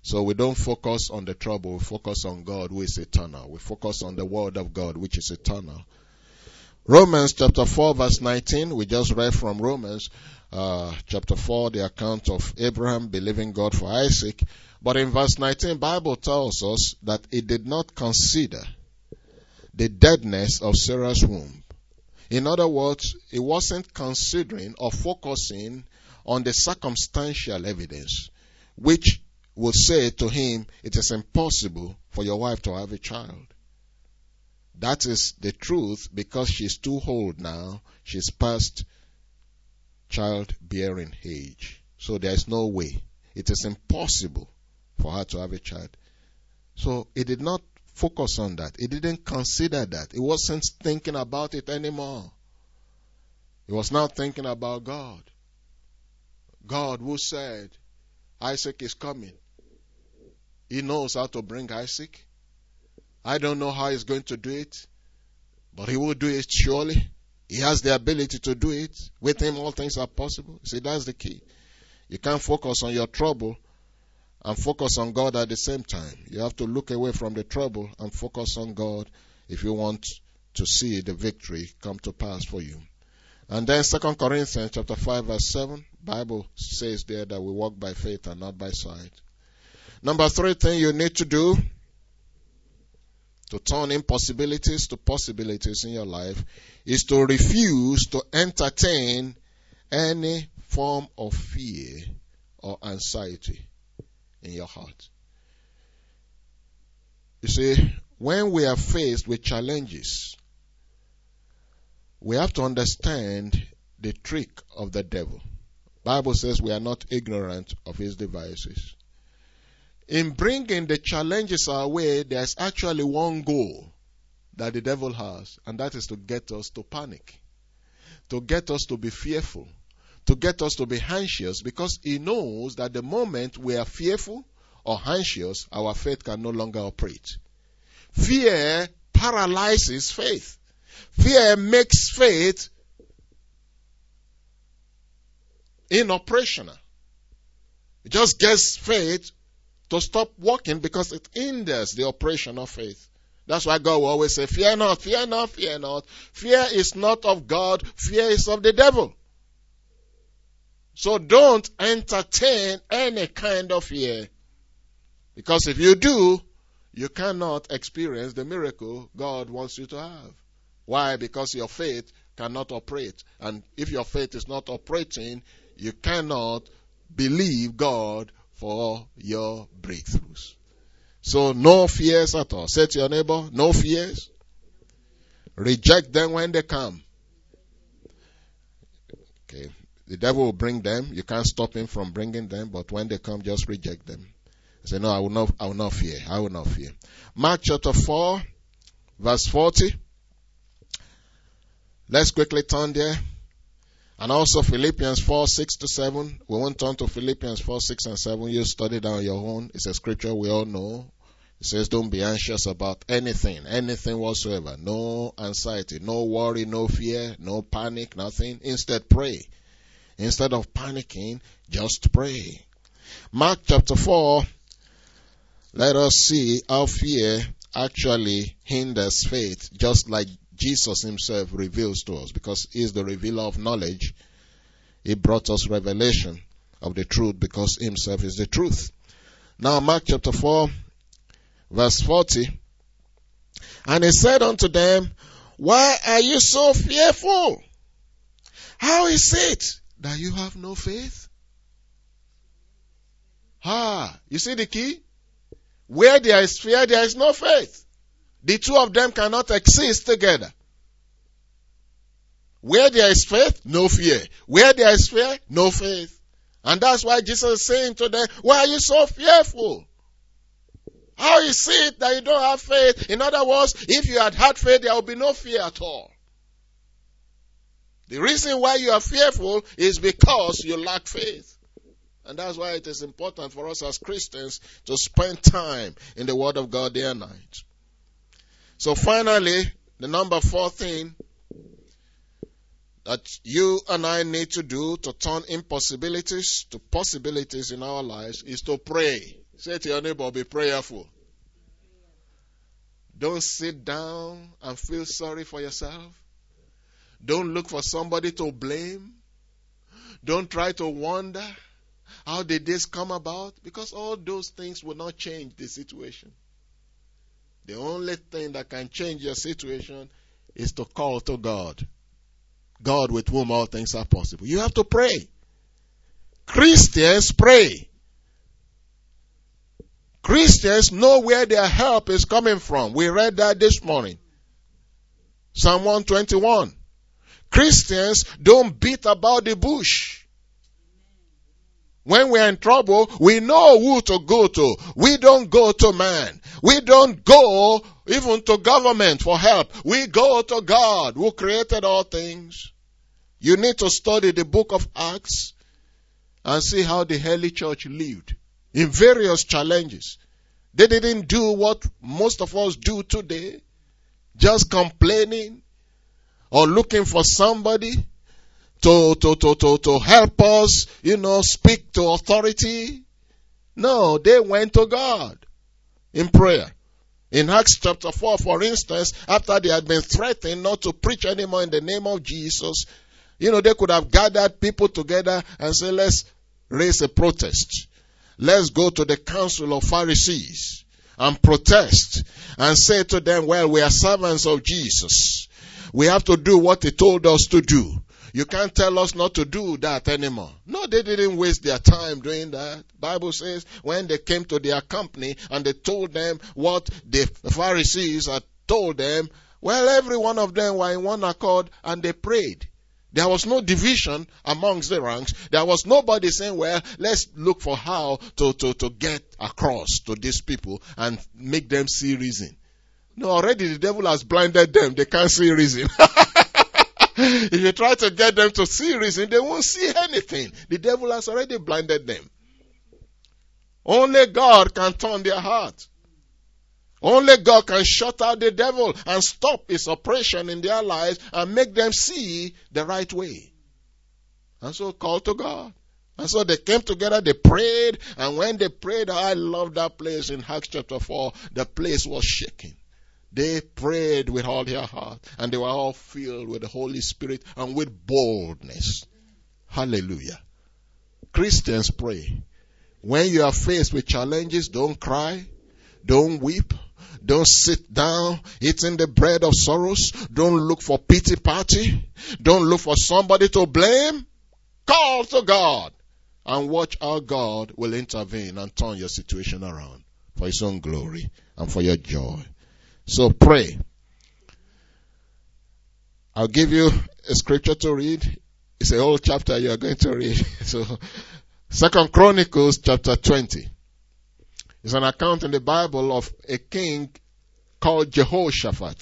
So we don't focus on the trouble, we focus on God who is eternal. We focus on the word of God which is eternal. Romans chapter 4 verse 19, we just read from Romans chapter 4, the account of Abraham believing God for Isaac. But in verse 19, Bible tells us that he did not consider the deadness of Sarah's womb. In other words, he wasn't considering or focusing on the circumstantial evidence, which would say to him, it is impossible for your wife to have a child. That is the truth, because she's too old now. She's past childbearing age. So there is no way. It is impossible for her to have a child. So he did not focus on that. He didn't consider that. He wasn't thinking about it anymore. He was now thinking about God. God who said, Isaac is coming. He knows how to bring Isaac. I don't know how he's going to do it, but he will do it surely. He has the ability to do it. With him, all things are possible. See, that's the key. You can't focus on your trouble and focus on God at the same time. You have to look away from the trouble and focus on God if you want to see the victory come to pass for you. And then 2 Corinthians chapter 5 verse 7, Bible says there that we walk by faith and not by sight. Number 3 thing you need to do to turn impossibilities to possibilities in your life is to refuse to entertain any form of fear or anxiety in your heart. You see, when we are faced with challenges, we have to understand the trick of the devil. Bible says we are not ignorant of his devices. In bringing the challenges our way, there's actually one goal that the devil has, and that is to get us to panic, to get us to be fearful, to get us to be anxious, because he knows that the moment we are fearful or anxious, our faith can no longer operate. Fear paralyzes faith. Fear makes faith inoperational. It just gets faith to stop working because it hinders the operation of faith. That's why God will always say, fear not, fear not, fear not. Fear is not of God, fear is of the devil. So don't entertain any kind of fear. Because if you do, you cannot experience the miracle God wants you to have. Why? Because your faith cannot operate. And if your faith is not operating, you cannot believe God for your breakthroughs. So no fears at all. Say to your neighbor, no fears. Reject them when they come. Okay. The devil will bring them. You can't stop him from bringing them, but when they come, just reject them. Say, no, I will not fear. I will not fear. Mark chapter 4, verse 40. Let's quickly turn there. And also Philippians 4, 6 to 7. We won't turn to Philippians 4, 6 and 7. You study that on your own. It's a scripture we all know. It says, don't be anxious about anything whatsoever. No anxiety, no worry, no fear, no panic, nothing. Instead, pray. Instead of panicking, just pray. Mark chapter 4, let us see how fear actually hinders faith, just like Jesus himself reveals to us, because he is the revealer of knowledge. He brought us revelation of the truth because he himself is the truth. Now Mark chapter 4 verse 40. And he said unto them, why are you so fearful? How is it that you have no faith? You see the key? Where there is fear, there is no faith. The two of them cannot exist together. Where there is faith, no fear. Where there is fear, no faith. And that's why Jesus is saying to them, why are you so fearful? How is it that you don't have faith? In other words, if you had had faith, there would be no fear at all. The reason why you are fearful is because you lack faith. And that's why it is important for us as Christians to spend time in the Word of God day and night. So finally, the number 4 thing that you and I need to do to turn impossibilities to possibilities in our lives is to pray. Say to your neighbor, be prayerful. Don't sit down and feel sorry for yourself. Don't look for somebody to blame. Don't try to wonder, how did this come about? Because all those things will not change the situation. The only thing that can change your situation is to call to God. God with whom all things are possible. You have to pray. Christians pray. Christians know where their help is coming from. We read that this morning. Psalm 121. Christians don't beat about the bush. When we're in trouble, we know who to go to. We don't go to man. We don't go even to government for help. We go to God who created all things. You need to study the book of Acts and see how the early church lived in various challenges. They didn't do what most of us do today, just complaining or looking for somebody to help us, speak to authority. No, they went to God in prayer. In Acts chapter 4, for instance, after they had been threatened not to preach anymore in the name of Jesus, they could have gathered people together and said, let's raise a protest. Let's go to the council of Pharisees and protest and say to them, well, we are servants of Jesus. We have to do what he told us to do. You can't tell us not to do that anymore. No, they didn't waste their time doing that. Bible says when they came to their company and they told them what the Pharisees had told them, well, every one of them were in one accord and they prayed. There was no division amongst the ranks. There was nobody saying, well, let's look for how to get across to these people and make them see reason. No, already the devil has blinded them. They can't see reason. If you try to get them to see reason, they won't see anything. The devil has already blinded them. Only God can turn their heart. Only God can shut out the devil and stop his operation in their lives and make them see the right way. And so call to God. And so they came together, they prayed, and when they prayed, I love that place in Acts chapter 4, the place was shaking. They prayed with all their heart, and they were all filled with the Holy Spirit and with boldness. Hallelujah. Christians pray. When you are faced with challenges, don't cry, don't weep, don't sit down eating the bread of sorrows, don't look for pity party, don't look for somebody to blame. Call to God and watch how God will intervene and turn your situation around for his own glory and for your joy. So pray. I'll give you a scripture to read. It's a whole chapter you are going to read. So 2 Chronicles chapter 20. It's an account in the Bible of a king called Jehoshaphat.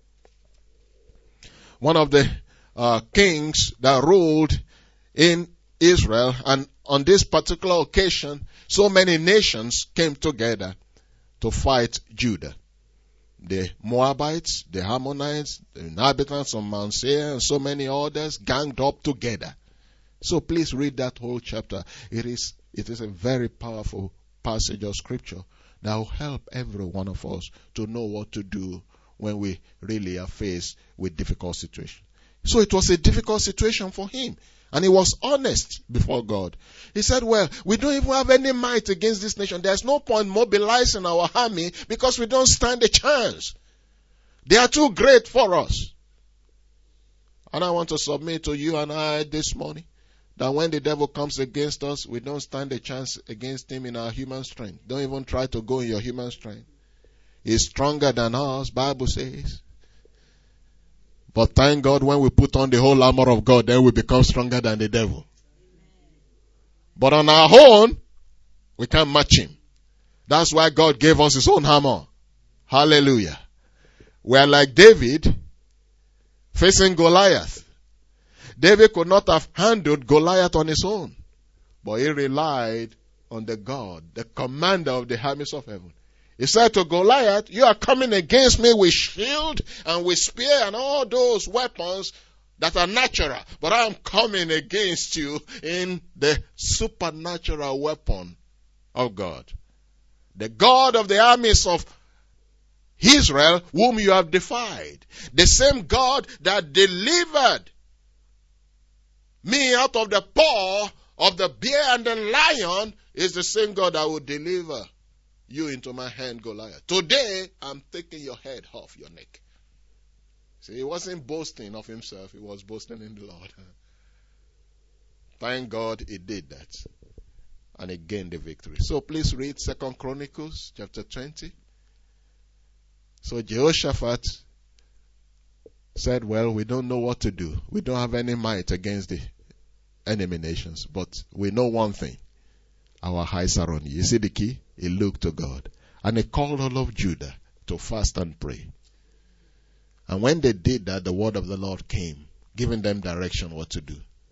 One of the kings that ruled in Israel, and on this particular occasion, so many nations came together to fight Judah. The Moabites, the Ammonites, the inhabitants of Mount Seir, and so many others ganged up together. So please read that whole chapter. It is a very powerful passage of scripture that will help every one of us to know what to do when we really are faced with difficult situations. So it was a difficult situation for him. And he was honest before God. He said, well, we don't even have any might against this nation. There's no point mobilizing our army because we don't stand a chance. They are too great for us. And I want to submit to you and I this morning that when the devil comes against us, we don't stand a chance against him in our human strength. Don't even try to go in your human strength. He's stronger than us, Bible says. But thank God when we put on the whole armor of God, then we become stronger than the devil. But on our own, we can't match him. That's why God gave us his own armor. Hallelujah. We are like David facing Goliath. David could not have handled Goliath on his own, but he relied on the God, the commander of the armies of heaven. He said to Goliath, you are coming against me with shield and with spear and all those weapons that are natural. But I am coming against you in the supernatural weapon of God. The God of the armies of Israel, whom you have defied. The same God that delivered me out of the paw of the bear and the lion is the same God that will deliver you into my hand, Goliath. Today, I'm taking your head off your neck. See, he wasn't boasting of himself. He was boasting in the Lord. Thank God he did that. And he gained the victory. So please read 2 Chronicles chapter 20. So Jehoshaphat said, well, we don't know what to do. We don't have any might against the enemy nations. But we know one thing. Our eyes are on you. You see the key? He looked to God. And he called all of Judah to fast and pray. And when they did that, the word of the Lord came, giving them direction what to do.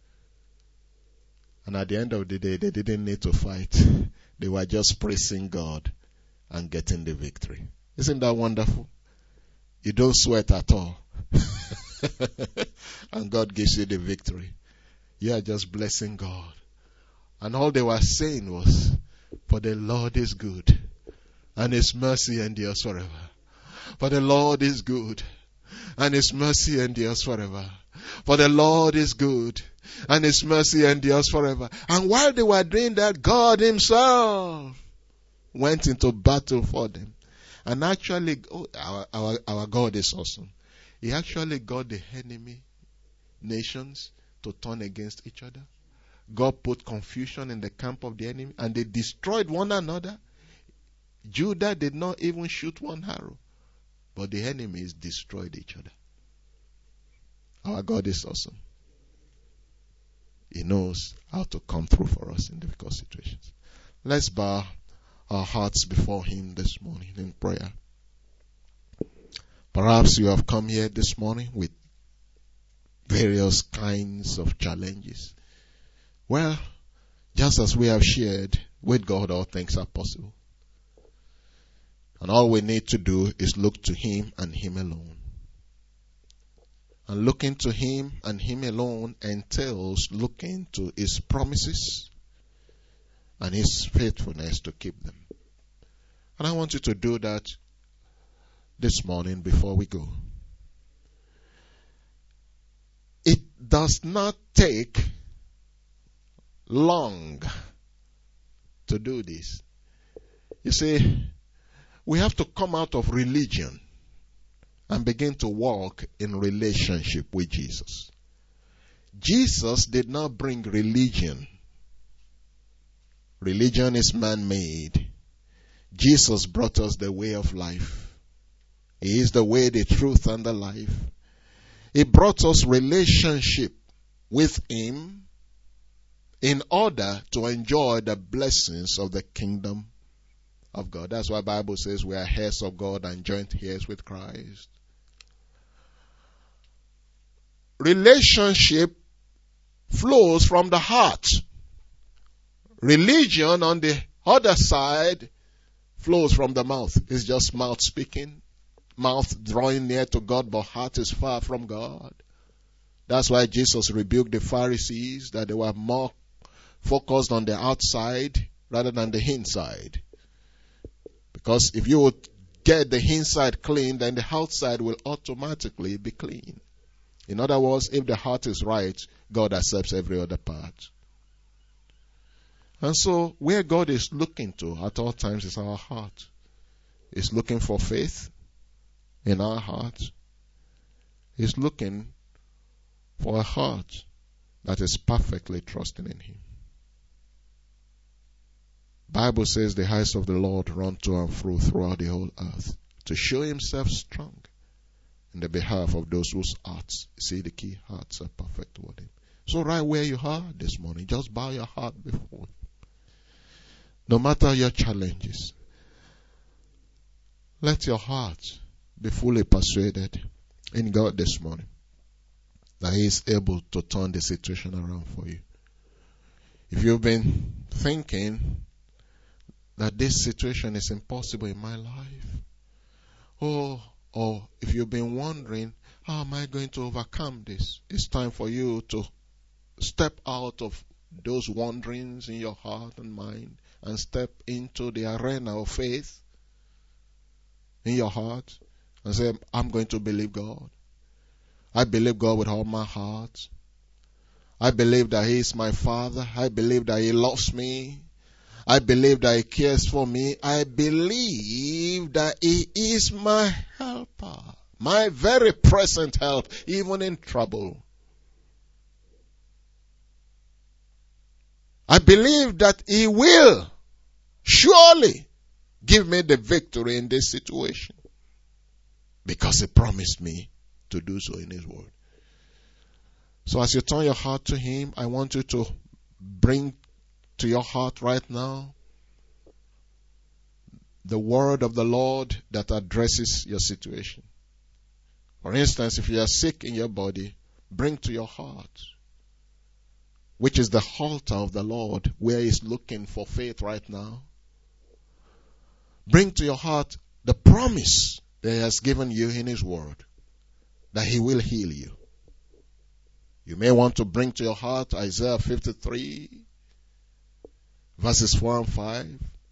And at the end of the day, they didn't need to fight. They were just praising God and getting the victory. Isn't that wonderful? You don't sweat at all. And God gives you the victory. You are just blessing God. And all they were saying was, for the Lord is good, and his mercy endures forever. For the Lord is good, and his mercy endures forever. For the Lord is good, and his mercy endures forever. And while they were doing that, God himself went into battle for them. And actually, our God is awesome. He actually got the enemy nations to turn against each other. God put confusion in the camp of the enemy, and they destroyed one another. Judah did not even shoot one arrow, but the enemies destroyed each other. Our God is awesome. He knows how to come through for us in difficult situations. Let's bow our hearts before him this morning in prayer. Perhaps you have come here this morning with various kinds of challenges. Well, just as we have shared, with God all things are possible. And all we need to do is look to him and him alone. And looking to him and him alone entails looking to his promises and his faithfulness to keep them. And I want you to do that this morning before we go. It does not take long to do this. You see, we have to come out of religion and begin to walk in relationship with Jesus. Jesus did not bring religion. Religion is man-made. Jesus brought us the way of life. He is the way, the truth, and the life. He brought us relationship with him in order to enjoy the blessings of the kingdom of God. That's why the Bible says we are heirs of God and joint heirs with Christ. Relationship flows from the heart. Religion, on the other side, flows from the mouth. It's just mouth speaking, mouth drawing near to God, but heart is far from God. That's why Jesus rebuked the Pharisees, that they were more focused on the outside rather than the inside. Because if you would get the inside clean, then the outside will automatically be clean. In other words, if the heart is right, God accepts every other part. And so, where God is looking to at all times is our heart. He's looking for faith in our heart. He's looking for a heart that is perfectly trusting in him. Bible says the eyes of the Lord run to and fro throughout the whole earth to show himself strong in the behalf of those whose hearts, see the key, hearts are perfect toward him. So right where you are this morning, just bow your heart before him. No matter your challenges, let your heart be fully persuaded in God this morning that he is able to turn the situation around for you. If you've been thinking that this situation is impossible in my life, or if you've been wondering, how am I going to overcome this? It's time for you to step out of those wanderings in your heart and mind and step into the arena of faith in your heart and say, I'm going to believe God. I believe God with all my heart. I believe that He is my Father. I believe that He loves me. I believe that He cares for me. I believe that He is my helper. My very present help, even in trouble. I believe that He will surely give me the victory in this situation. Because He promised me to do so in His word. So as you turn your heart to Him, I want you to bring to your heart right now the word of the Lord that addresses your situation. For instance, if you are sick in your body, bring to your heart, which is the altar of the Lord, where He's looking for faith right now. Bring to your heart the promise that He has given you in His word, that He will heal you. You may want to bring to your heart Isaiah 53, verses 4 and 5.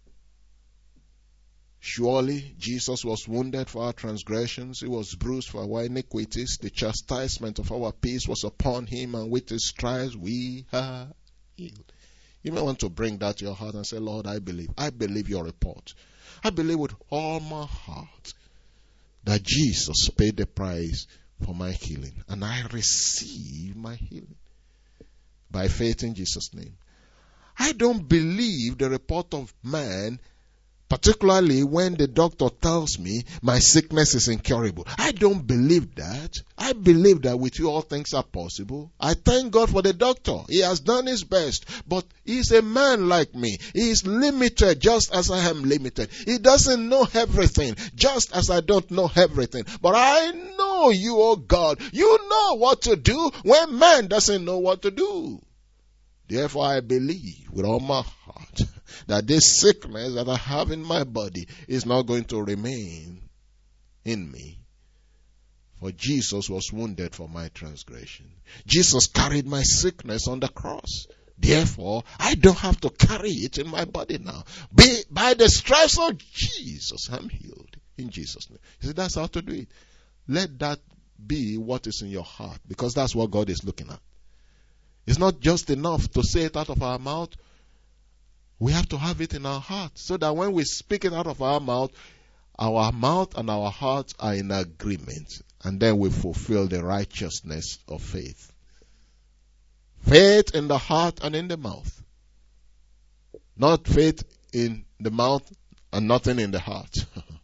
Surely Jesus was wounded for our transgressions. He was bruised for our iniquities. The chastisement of our peace was upon Him, and with His stripes we are healed. You may want to bring that to your heart and say, Lord, I believe. I believe your report. I believe with all my heart that Jesus paid the price for my healing. And I receive my healing by faith in Jesus' name. I don't believe the report of man, particularly when the doctor tells me my sickness is incurable. I don't believe that. I believe that with you all things are possible. I thank God for the doctor. He has done his best. But he's a man like me. He is limited just as I am limited. He doesn't know everything just as I don't know everything. But I know you, oh God. You know what to do when man doesn't know what to do. Therefore, I believe with all my heart that this sickness that I have in my body is not going to remain in me. For Jesus was wounded for my transgression. Jesus carried my sickness on the cross. Therefore, I don't have to carry it in my body now. By the stripes of Jesus, I'm healed. In Jesus' name. You see, that's how to do it. Let that be what is in your heart, because that's what God is looking at. It's not just enough to say it out of our mouth. We have to have it in our heart, so that when we speak it out of our mouth and our hearts are in agreement, and then we fulfill the righteousness of faith. Faith in the heart and in the mouth. Not faith in the mouth and nothing in the heart.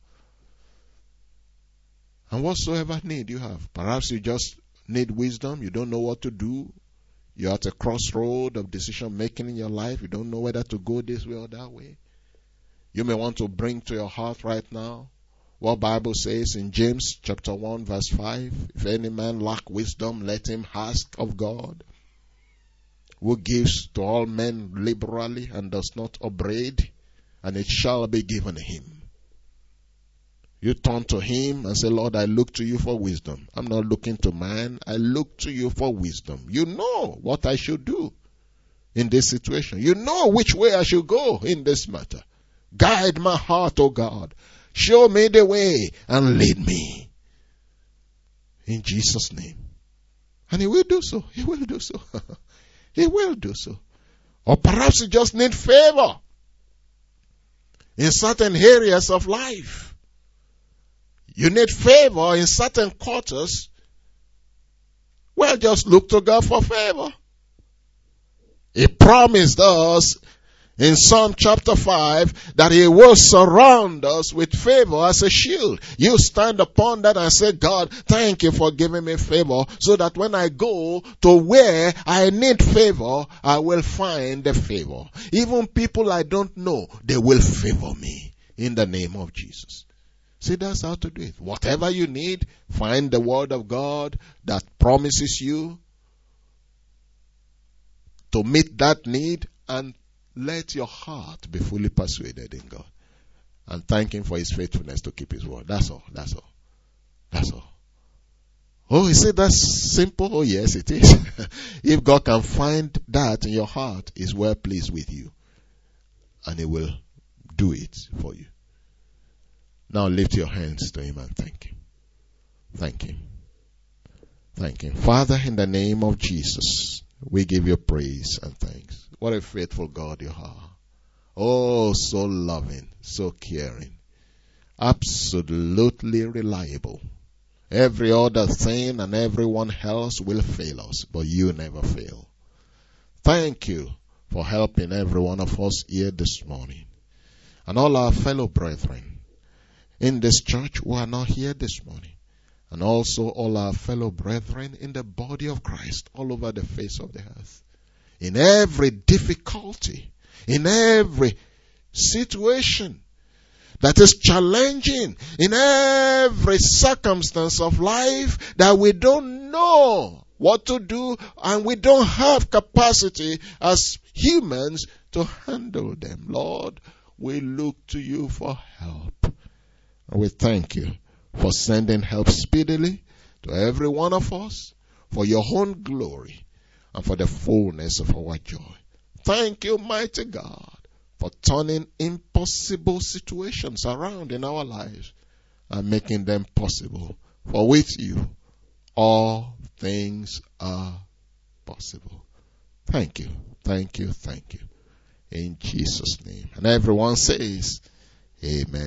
And whatsoever need you have. Perhaps you just need wisdom. You don't know what to do. You're at a crossroad of decision making in your life. You don't know whether to go this way or that way. You may want to bring to your heart right now what Bible says in James chapter 1 verse 5. If any man lack wisdom, let him ask of God, who gives to all men liberally and does not upbraid, and it shall be given him. You turn to Him and say, Lord, I look to you for wisdom. I'm not looking to man. I look to you for wisdom. You know what I should do in this situation. You know which way I should go in this matter. Guide my heart, O God. Show me the way and lead me. In Jesus' name. And He will do so. He will do so. He will do so. Or perhaps you just need favor in certain areas of life. You need favor in certain quarters. Well, just look to God for favor. He promised us in Psalm chapter 5 that He will surround us with favor as a shield. You stand upon that and say, God, thank you for giving me favor, so that when I go to where I need favor, I will find the favor. Even people I don't know, they will favor me in the name of Jesus. See, that's how to do it. Whatever you need, find the word of God that promises you to meet that need, and let your heart be fully persuaded in God. And thank Him for His faithfulness to keep His word. That's all. That's all. That's all. Oh, you say that's simple? Oh, yes, it is. If God can find that in your heart, He's well pleased with you. and He will do it for you. Now lift your hands to Him and thank Him. Thank Him. Thank Him. Father, in the name of Jesus, we give you praise and thanks. What a faithful God you are. Oh, so loving, so caring, absolutely reliable. Every other thing and everyone else will fail us, but you never fail. Thank you for helping every one of us here this morning, and all our fellow brethren in this church who are not here this morning, and also all our fellow brethren in the body of Christ all over the face of the earth. In every difficulty, in every situation that is challenging, in every circumstance of life that we don't know what to do and we don't have capacity as humans to handle them. Lord, we look to you for help. And we thank you for sending help speedily to every one of us for your own glory and for the fullness of our joy. Thank you, mighty God, for turning impossible situations around in our lives and making them possible. For with you, all things are possible. Thank you, thank you, thank you. In Jesus' name. And everyone says, Amen.